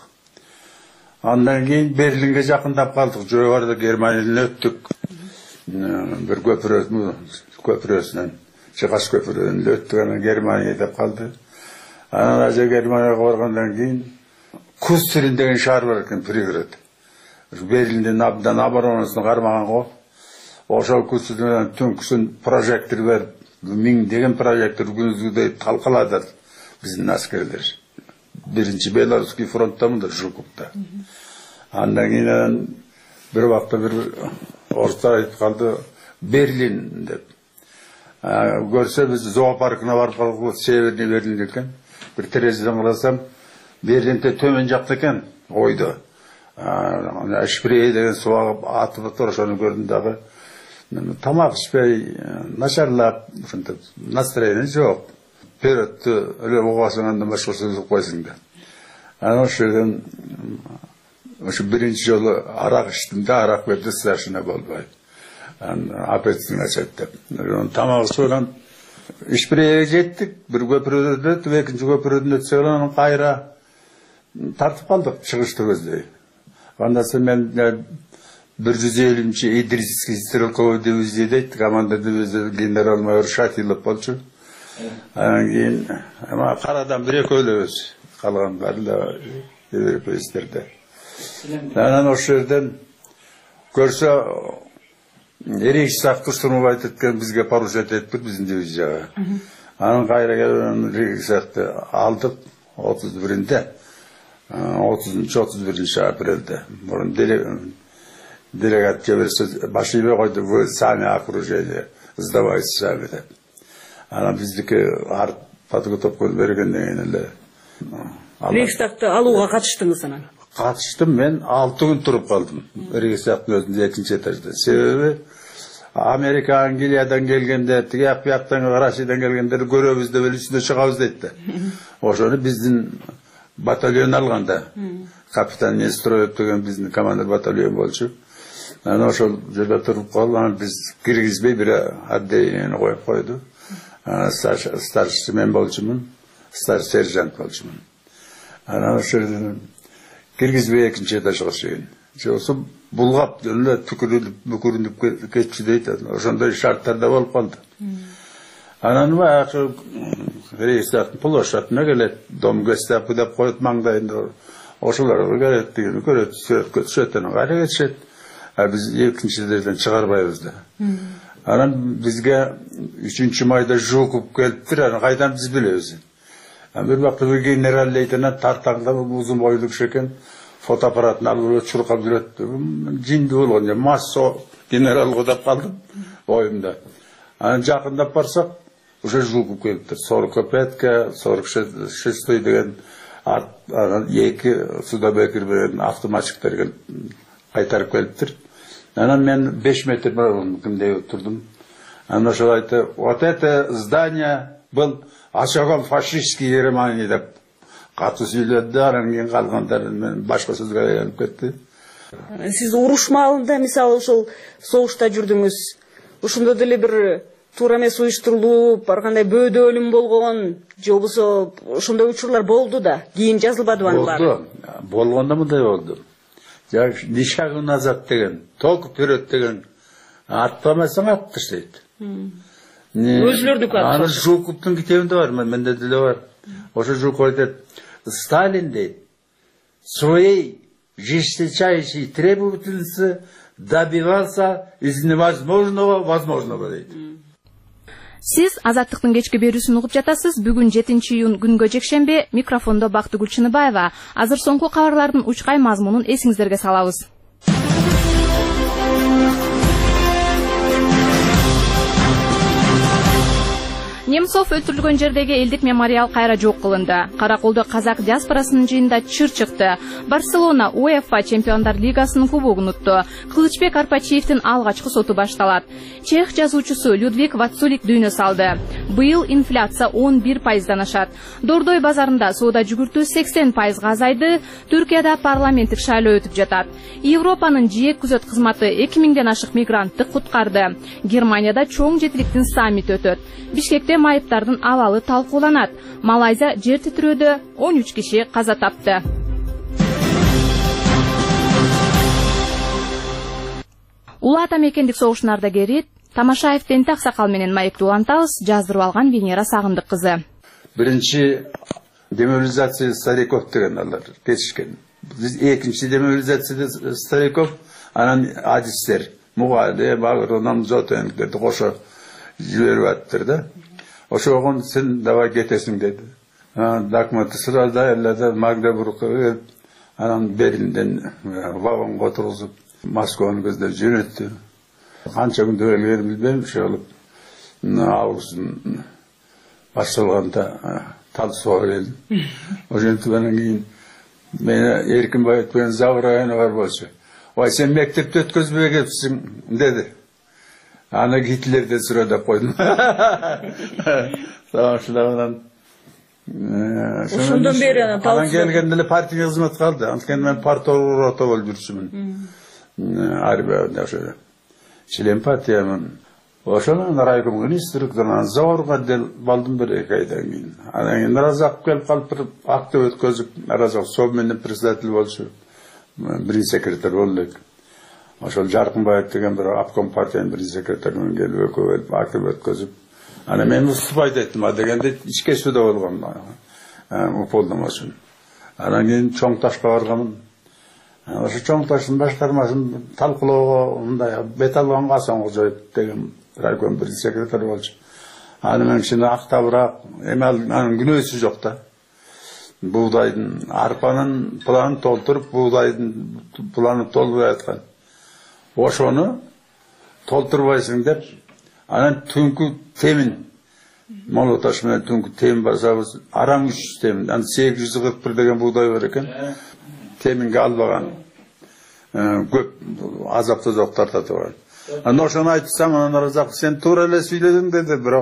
Андан кейін Берлинге жақындап қалдық, жоғарыда Германиядан өттік. Бір көпіресінен Шығаш көпірден өттік, ана Германия деп қалды. Ана Азия Германияға барғандан кейін Кустырин деген шар бар екен, пригород. Берлинден абдан оборонасын қармаған ғой. Ошол Кустырин түнкісін прожектор беріп, 1000 деген прожектор күнізгідей талқылады біздің әскерлер. Бірінші Белорусский фронттамында Жукупта. Андан кейін бір уақытта бір орыстар айтып қалды Берлин деп. Көрсе біз зоопаркына барып қалдық, Северный Берлин екен. Bir терезеден қарасам, Берлинде төмен жақта екен, ойды. Ашпірей деген суағып атып тұр, соны көрдім дағы. Тамақ ішпей, нашарлап, настроение жоқ. Перетті, өлі оғасың анда башқа сөз қойсың да. Осы жерден, бірінші жолы арақ іштім де, арақ берді старшина болбай. Апетсің ашайды деп. Тамақ содан Ішпірейге жеттік, бір көпірден өтіп, екінші көпірден өтсе, оның қайра тартып қалдық, шығышты көздей. Ондасы мен 150-ші Идрисский стрелковый дивизия дейді, команда дивизия генерал-майор Шатилов болшы. Кейін қарадан бір-екі өлі қалған бәрі да европейстерді. Анан осы жерден көрсе, Ерейш сақты штурмов айтыткен бізге поручать етпір біздің дивизияға. Анын қайра келген Ерейш сақты алдық 31-де, 30-31 апрельде. Бұрын делегат кеберсе башибе қойды, вы сами окружение сдавайте сами деп. Ана біздікі арт подготовка бергенден елі. Рейхстагты алуға қатыштыңыз анан? Қатыштым, мен 6 күн тұрып қалдым. Рейхстагтың өзінде 2-ші этажда. Себебі Америка, Англиядан келгенде, тияқ-пияқтан, Россиядан келгендер көреміз деп үстінде шығамыз дейді. Ошоны біздің батальон алғанда, капитан Нестроев деген біздің командир батальон болчу. Ошол жерде тұрып қалған, біз кіргізбей бір отделениені қойып қойды. Старшысы мен болчумун, старший сержант болчумун. Ошол жерден кіргізбей 2-ші этажға шейін. Осы бұлғап, түкірініп кетші дейді. Ошондай шарттарда болып қалды. Анан бақы рейхстагтың площадына келеді. Дом гестапы деп қойып маңдайында. Ошоларға келеді деген көреді, сөттен қайра кетшеді. Біз 2-ші жерден шығарбайбыз да. Анан бізге 3 майда Жукуп келіптір, қайдан біз білеміз. Бір бақта бір генерал лейтенант тартаңда ұзын бойлы кіші екен. Фотоаппаратын алып шұрқап жүреді. Жинді болған, массо генерал қодап қалдым ойымда. Жақындап барсақ, уже Жукуп келіптір. 45-ка, 46-й деген 2 Судабекер берген автоматчиктер қайтарып келіптір. Анан мен 5 метр кімдей тұрдым. Анан ошол айтты, вот это здание был ашаған фашистский Германия деп қатты сөйледі, анан кейін қалғандар башқа сөзге айналып кетті. Сіз уруш маалында, мисалы, ошол соғышта жүрдүңүз. Ошондо деле бир туура эмес уюштурулуп, баргандай бөөдө өлүм болгон, же болбосо ошондой учурлар болду да, кийин жазылбадыбы анын баары? Болду. Болгондо мындай болду. Нишагы назад деген, толку вперед деген аттамасаң атып таштайт. Өзүлөрдүкү атып. Аны Жукуптун китебинде бар, менде деле бар. Ошо Жуков айтат, Сталин дейт, своей жесточайшей требовательности добивался из невозможного возможного дейт. Сиз Азаттыктын кечки берүүсүн угуп жатасыз. Бүгүн 7-июнь күнгө жекшембе. Микрофондо Бактыгүл Чыныбаева. Азыр соңку кабарлардын учкай мазмунун эсиңиздерге салабыз. Немцов өлтүрүлгөн жердеги элдик мемориал кайра жок кылынды. Караколдо казак диаспорасынын жыйынында чыр чыкты. Барселона УЕФА Чемпиондар лигасынын кубогун утту. Кылычбек Арпачиевдин алгачкы соту башталат. Чех жазуучусу Людвиг Вацулик дүйнө салды. Быйыл инфляция 11%дан ашат. Дордой базарында соода жүгүртүү 80%га азайды. Түркияда парламенттик шайлоо өтүп жатат. Европанын жээк күзөт кызматы 2000ден ашык мигрантты куткарды. Германияда чоң жетиликтин саммити өтөт. Бишкекте майыптардын абалы талкууланат. Малайзия жер титирөөдө 13 киши каза тапты. Улуу ата мекендик согуштун ардагери Тамашаев Тенті Ақсақал менен маекти улантабыз, жаздырып алган Венера Сагындык кызы. Birinci demoralizatsiya Стариков деген алар кечишкен. Biz ekинчи demoralizatsiyada Стариков анан адистер, мугалим, багырынан жотенктерди кошо жиберип аттыр да. Ошогон сен давай кетесиң деди. Документи сразу элде Магдебургка анан Берлинден вагонго отургузуп Москваны көздөп жөнөттү. Канча күндө элгерин билбейм, ошол августун башталганда талсоо келдим. Ошентип кийин мени Эркинбай өткөн Заврайына бар болчу. Ой, сен мектепти өткөзбөй келипсиң деди. Аны Гитлерден сурап койдум. Ошондон бери анан талсоо. Анан келгенде эле партия кызмат калды. Анткени мен партия рото болуп жүрчүмүн. Арбияда ошо. Член партиямын. Ошону райком министрликтен Заварга дел балдым бир 2 айдан кийин. Анан кийин Разак келип калып бир акты өткөзүп, Разак совменный председатель болчу. Биринчи секретарь болду. Ошол Жаркынбаев деген бир обком партиянын биринчи секретарынан келип өкөлүп акты өткөзүп, анан мен уступайт айттым дегенде ички суда болгон. Уполномочен. Анан кийин чоң ташка барганмын. Ошо чоң таштын башкармасын талкуулоого мындай бет алган Касым Кожоев деген райком биринчи секретарь болчу. Анын кишини актабыраак, эми анын күнөөсү жок да. Бугдайдын, арпанын планын толтуруп, бугдайдын планын толбой аткан. Ошону толтурбайсың деп, анан түнкү темин, молоташ менен түнкү темин барсабыз, арам 300 темин, анан 841 деген бугдай бар экен. Теминге албаган көп азапты жок тартатып. Анан ошону айтсам, анан Разак сен туура эле сүйлөдүң деди, бирок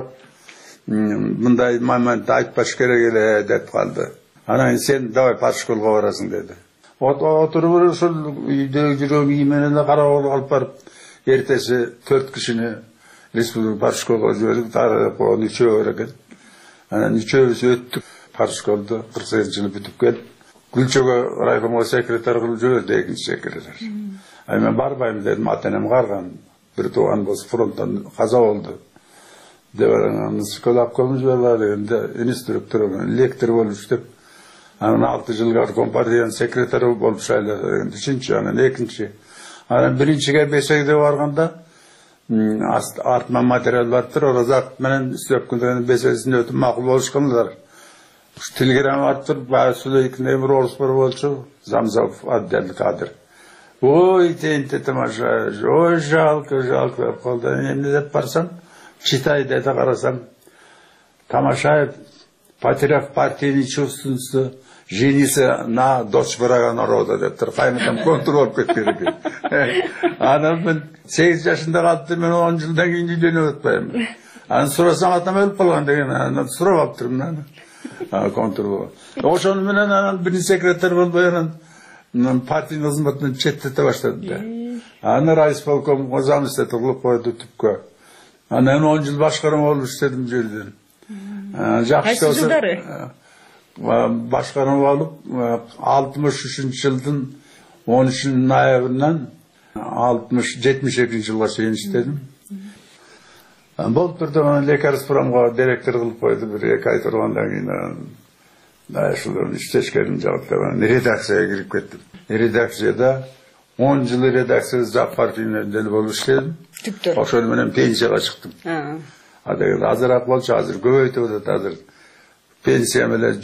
мындай момент айтпаш керек эле деп калды. Анан сен давай партшколго барасың деди. Отуруп ошол үйдө жүрөм менен эле карабалга алып барып, эртеси 4 кишини республика партшколго жиберип, тарыгып коюп үчөө экен. Анан үчөөбүз өттүк партшколду 48-жылы бүтүп келип, Гүлчөгө райкомго секретарь кылып жиберди, экинчи секретарь. Мен барбайм дедим, ата-энем карган, бир тууган болсо фронттон каза болду. Деп анан школа обкомун жиберди дегенде инструктор, лектор болуп иштеп, анан 6 жылга компартиянын секретары болуп шайлады. 3-чү, анан 2-чи. Анан 1-чиге Бесегиде барганда артынан материал бартыр, Разак менен иштеп күндөн Бесегисине өтүп макул болушкандар. Телеграмма артып, Сүлейкине бир орус бар болчу, Замзов отдел кадр. Ой, тенте тамаша, ой, жалко деп калды. Эмне деп барсам, читай деди, карасам, Тамашаев, потеряв партийный чувственность, женился на дочь врага народа дептир. Кайныдан контур болуп кеткен экен. Анан мен 8 жашында калды, мен 10 жылдан кийин үйлөнүп атпайм. Анан сурасам атам өлүп калган деген, анан сурап аптырмын. Контур. Ошону менен анан биринчи секретарь болбой анан партиянын кызматынан четтете баштады. Аны райисполком заместитель кылып койду түпкө. Анан 10 жыл башкарма болуп иштедим жерден. Жакшы болсо. Кайсы жылдары? Башкарма болуп 63-жылдын 13 ноябрынан 72 жылга чейин иштедим. Болуп турду, лекарспромго директор кылып койду, бир 2 ай тургандан кийин ушул иштешкенин жабыптап редакцияга кирип кеттим. Редакцияда 10 жыл редакция зак партиянын болуп иштедим. Ошол менен пенсияга чыктым. Азыраак болчу, азыр көбөйтүп атат, азыр пенсия менен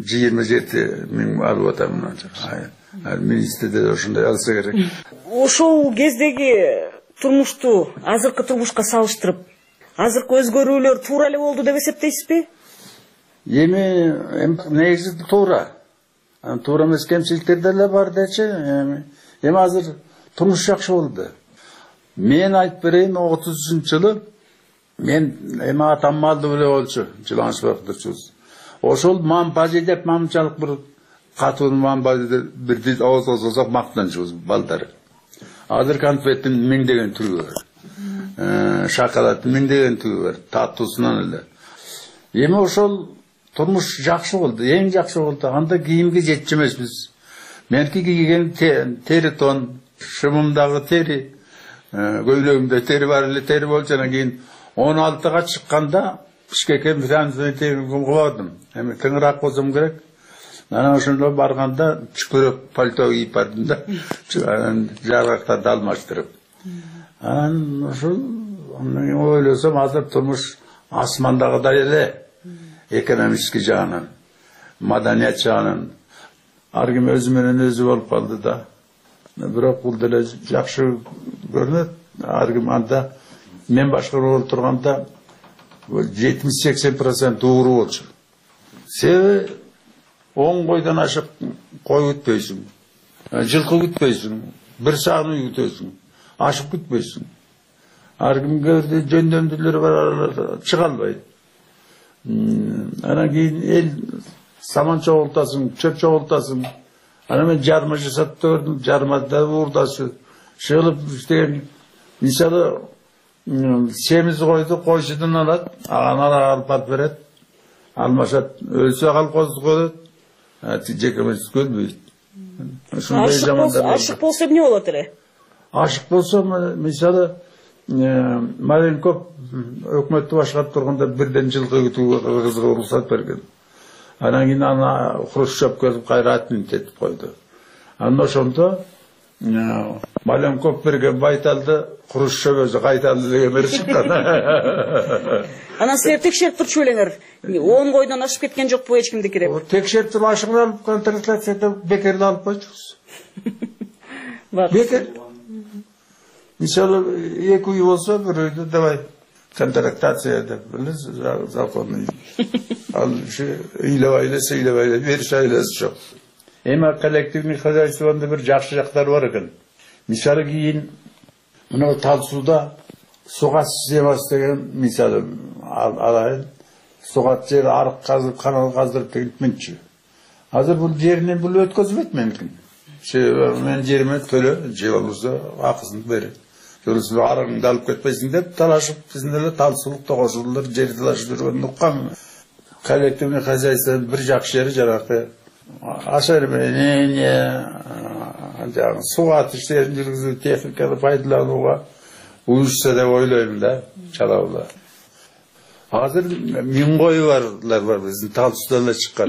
27 миң алып атам. Министрде ошондой алса керек. Ошол кездеги турмушту азыркы турмушка салыштырып, азыркы өзгөрүүлөр туура эле болду деп эсептейсизби? Эми негизи туура. Туура эмес кемчиликтер деле бар дечи. Эми азыр турмуш жакшы болду. Мен айтып берейин, 30-жылы мен эми атам малды эле болчу, Жыланшбаевдучубуз. Ошол мамбажи деп мамчалык бир катуу мамбажи бир оз озозок мактанчубуз балдары. Азыр конфеттин 1000 деген түрү бар. Шоколад 1000 деген түрү бар, татуусунан эле. Эми ошол турмуш жакшы болду, эң жакшы болду. Анда кийимге жетчү эмеспиз. Меники кийген тери тон, шымымдагы тери, Көйлегімде тері бар эле, тері болчу. Анан кийин 16га чыкканда Бишкекке тегин кылдым. Эми тыңыраак болсом керек. Анан ошондо барганда чүпүрөк пальто кийип бардым да. Анан жаргактарды алмаштырып. Анан ошол ойлосом азыр турмуш асмандагыдай эле. Экономический жагынан, маданият жагынан. Ар ким өзү менен өзү болуп калды да. Бирок бул деле жакшы көрүнөт. Ар ким анда мен башкарып турганда 70-80% ууру болчу. Себеби 10 койдон ашып кой күтпөйсүң. Жылкы күтпөйсүң. Bir саат үй күтөсүң. Ашып күтпөйсүң. Ар кимге жөндөмдүүлөр бар, чыга албайт. Анан кийин эл саман чогултасың, чөп чогултасың. Анан мен жарма жасап көрдүм, жармада уурдасы. Шылып иштеген мисалы семиз койду койчудан алат, ага алып барып берет. Алмашат, өлсө колхоз коет. Жекемес көлбөйт. Ашык болсо эмне болот эле? Ашык болсо, мисалы, Маленков өкмөттү башкарып турганда бирден жылкы күтүүгө кыргызга уруксат берген. Анан кийин аны Хрущев келип кайра мынтетип койду. Анан ошондо Маленков берген байталды Хрущев өзү кайталды дегендер чыккан. Анан силер текшерип турчу элеңер. 10 койдон ашып кеткен жокпу эч кимди киреп? Текшерип туруп ашыгын алып контрактацияда бекерди алып койчубуз. Бекер. Мисалы, 2 үй болсо, бир үйдө давай контрактация деп билесиз, законный. Ал ыйлабай, бериш айласы жок. Эми коллективный хозяйствондо бир жакшы жактары бар экен. Мисалы кийин мына Тал сууда суга системасы деген мисалы алайын. Суга жер арык казып, канал каздырып деген мынчы. Азыр бул жеринен бул өткөзбөйт менкин. Мен жериме төлө, же болбосо акысын берет. Жолсuz arığında alıp ketmesin deyip talaşıp bizimle talsılıkta koşulur, jeri talaşıp durgan nukkan. Kollektivni hozaystvo bir jakşı yeri janakı aşarı suga atışlarını жүргүзүү, техниканы пайдаланууга уюшса деп ойлойм да, чалабыла. Азыр 1000 кою бар биздин Талсуда эле чыккан.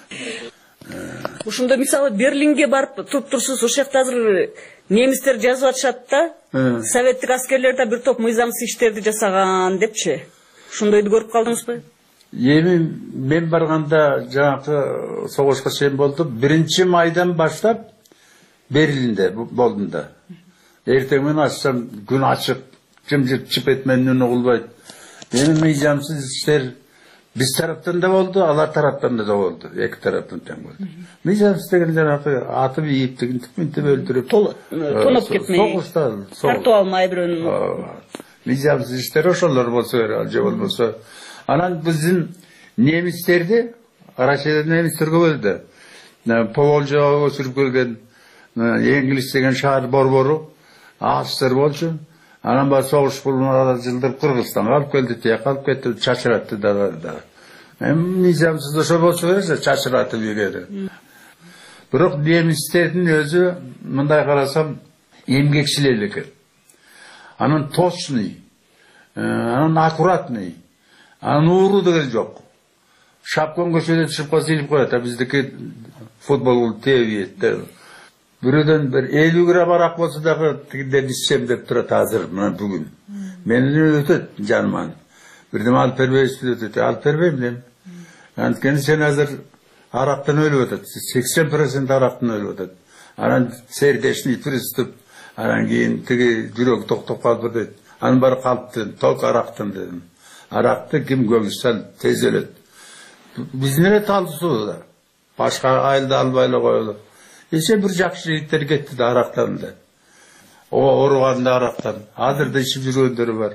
Ушунда мисалы Берлинге барып туруп турсуз, ошол жакта азыр немистер жазып атышат да. Советтик аскерлер да бир топ мыйзамсыз иштерди жасаган депчи. Ушундойду көрүп калдыңызбы? Эми мен барганда жанакы согушка чейин болду. 1-майдан баштап Берлинде болдум да. Эртең менен ачсам күн ачык, жымжырт чып этменин угулбайт. Эми мыйзамсыз иштер биз тараптан да болду, алар тараптан да болду. Эки тараптан тең болду. Мыйзамсыз деген жанакы атып ийип мынтип өлтүрүп, тоноп кетмей, тартып алмай бирөөнү. Мыйзамсыз иштер ошолор болсо керек, же болбосо. Анан биздин немистерди Россияда немистерге бөлдү. Поволжьега өсүрүп келген Энгилис деген шаар борбору ағыстар болчу. Анан бар согуш пулун жылдырып Кыргызстанга алып келди, тияк алып кетти, чачыратты да. Мыйзамсыз ошо болсо керек, чачыратып ийгеди. Бирок немистердин өзү мындай карасам эмгекчил экен. Анан точный, анан аккуратный, анан ууру деген жок. Шапкон көчөдөн чыгып калса илип коет, а биздики футбол тебиет. Бирөөдөн бир 50 грамм арак болсо дагы тигинден ичсем деп турат азыр мына бүгүн. Менен өтөт жаныман. Бирдем алып бербейсиз өтөт. Алып бербейм мен. Анткени сен азыр арактан өлүп өтөт. 80% арактан өлүп өтөт. Анан сердечный приступ, анан кийин тиги жүрөк токтоп калып дейт. Анын баары калыптын, ток арактан дедим. Аракты ким көп ичсе тез өлөт. Биздин эле Талсууда башка айылда албай эле коелу. Еше бир жакшы жигиттер кетти да арактан да. Ооруганда арактан. Азыр да ичип жүргөндөр бар.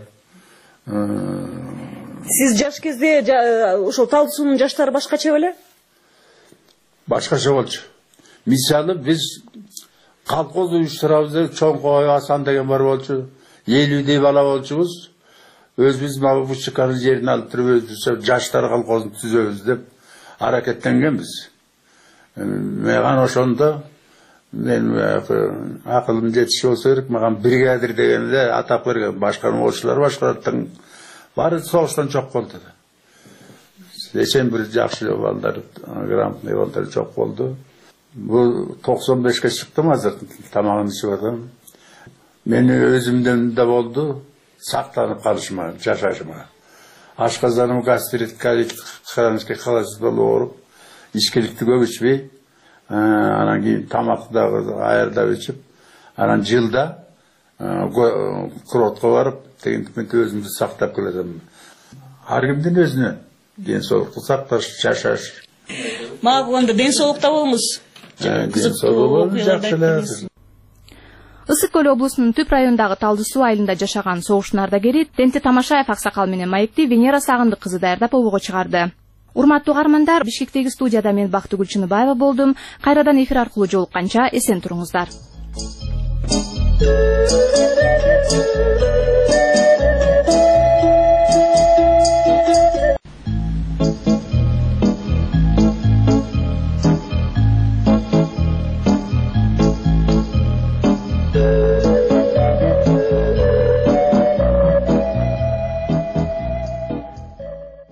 Сиз жаш кезде ошол Талсуунун жаштары башкача беле? Башкача болчу. Мисалы биз колхоз уюштурабыз, чоңкой Асан деген бар болчу. 50 бала болчубуз. Өзүбүз Мабушканын жерин алып туруп өзүбүз жаштар колхозун түзөбүз деп аракеттенгенбиз. Меган ошондо мен акылым жетиши болсо керек, маған бригадир дегенде атап берген башкармачылар башкараттың баары согуштан жок болду. Эчен бир жакшы балдар, грамотный балдар жок болду. Бул 95ке чыктым, азыр тамагын ичип атам. Мени өзүмдөн да болду, сактанып калышыма, жашашыма. Ашказаным гастрит, колит, хронический холецит болуп ооруп, ичкиликти көп ичпей, анан кийин тамакты дагы аярдап ичип, анан жылда курортко барып, тегинтип өзүмдү сактап келатам. Ар кимдин өзүнө ден соолукту сакташ, жашаш. Мага болгондо ден соолукта болуңуз. Ден соолугу жакшы эле. Ысык көл облусунун түп райондагы Талды суу айылында жашаган согуштун ардагери Тенти Тамашаев аксакал менен маекти Венера Сагындык кызы даярдап обого чыгарды. Урматтуу угармандар, Бишкектеги студияда мен Бактыгүл Чыныбаева болдум. Кайрадан эфир аркылуу жолукканча эсен туруңуздар.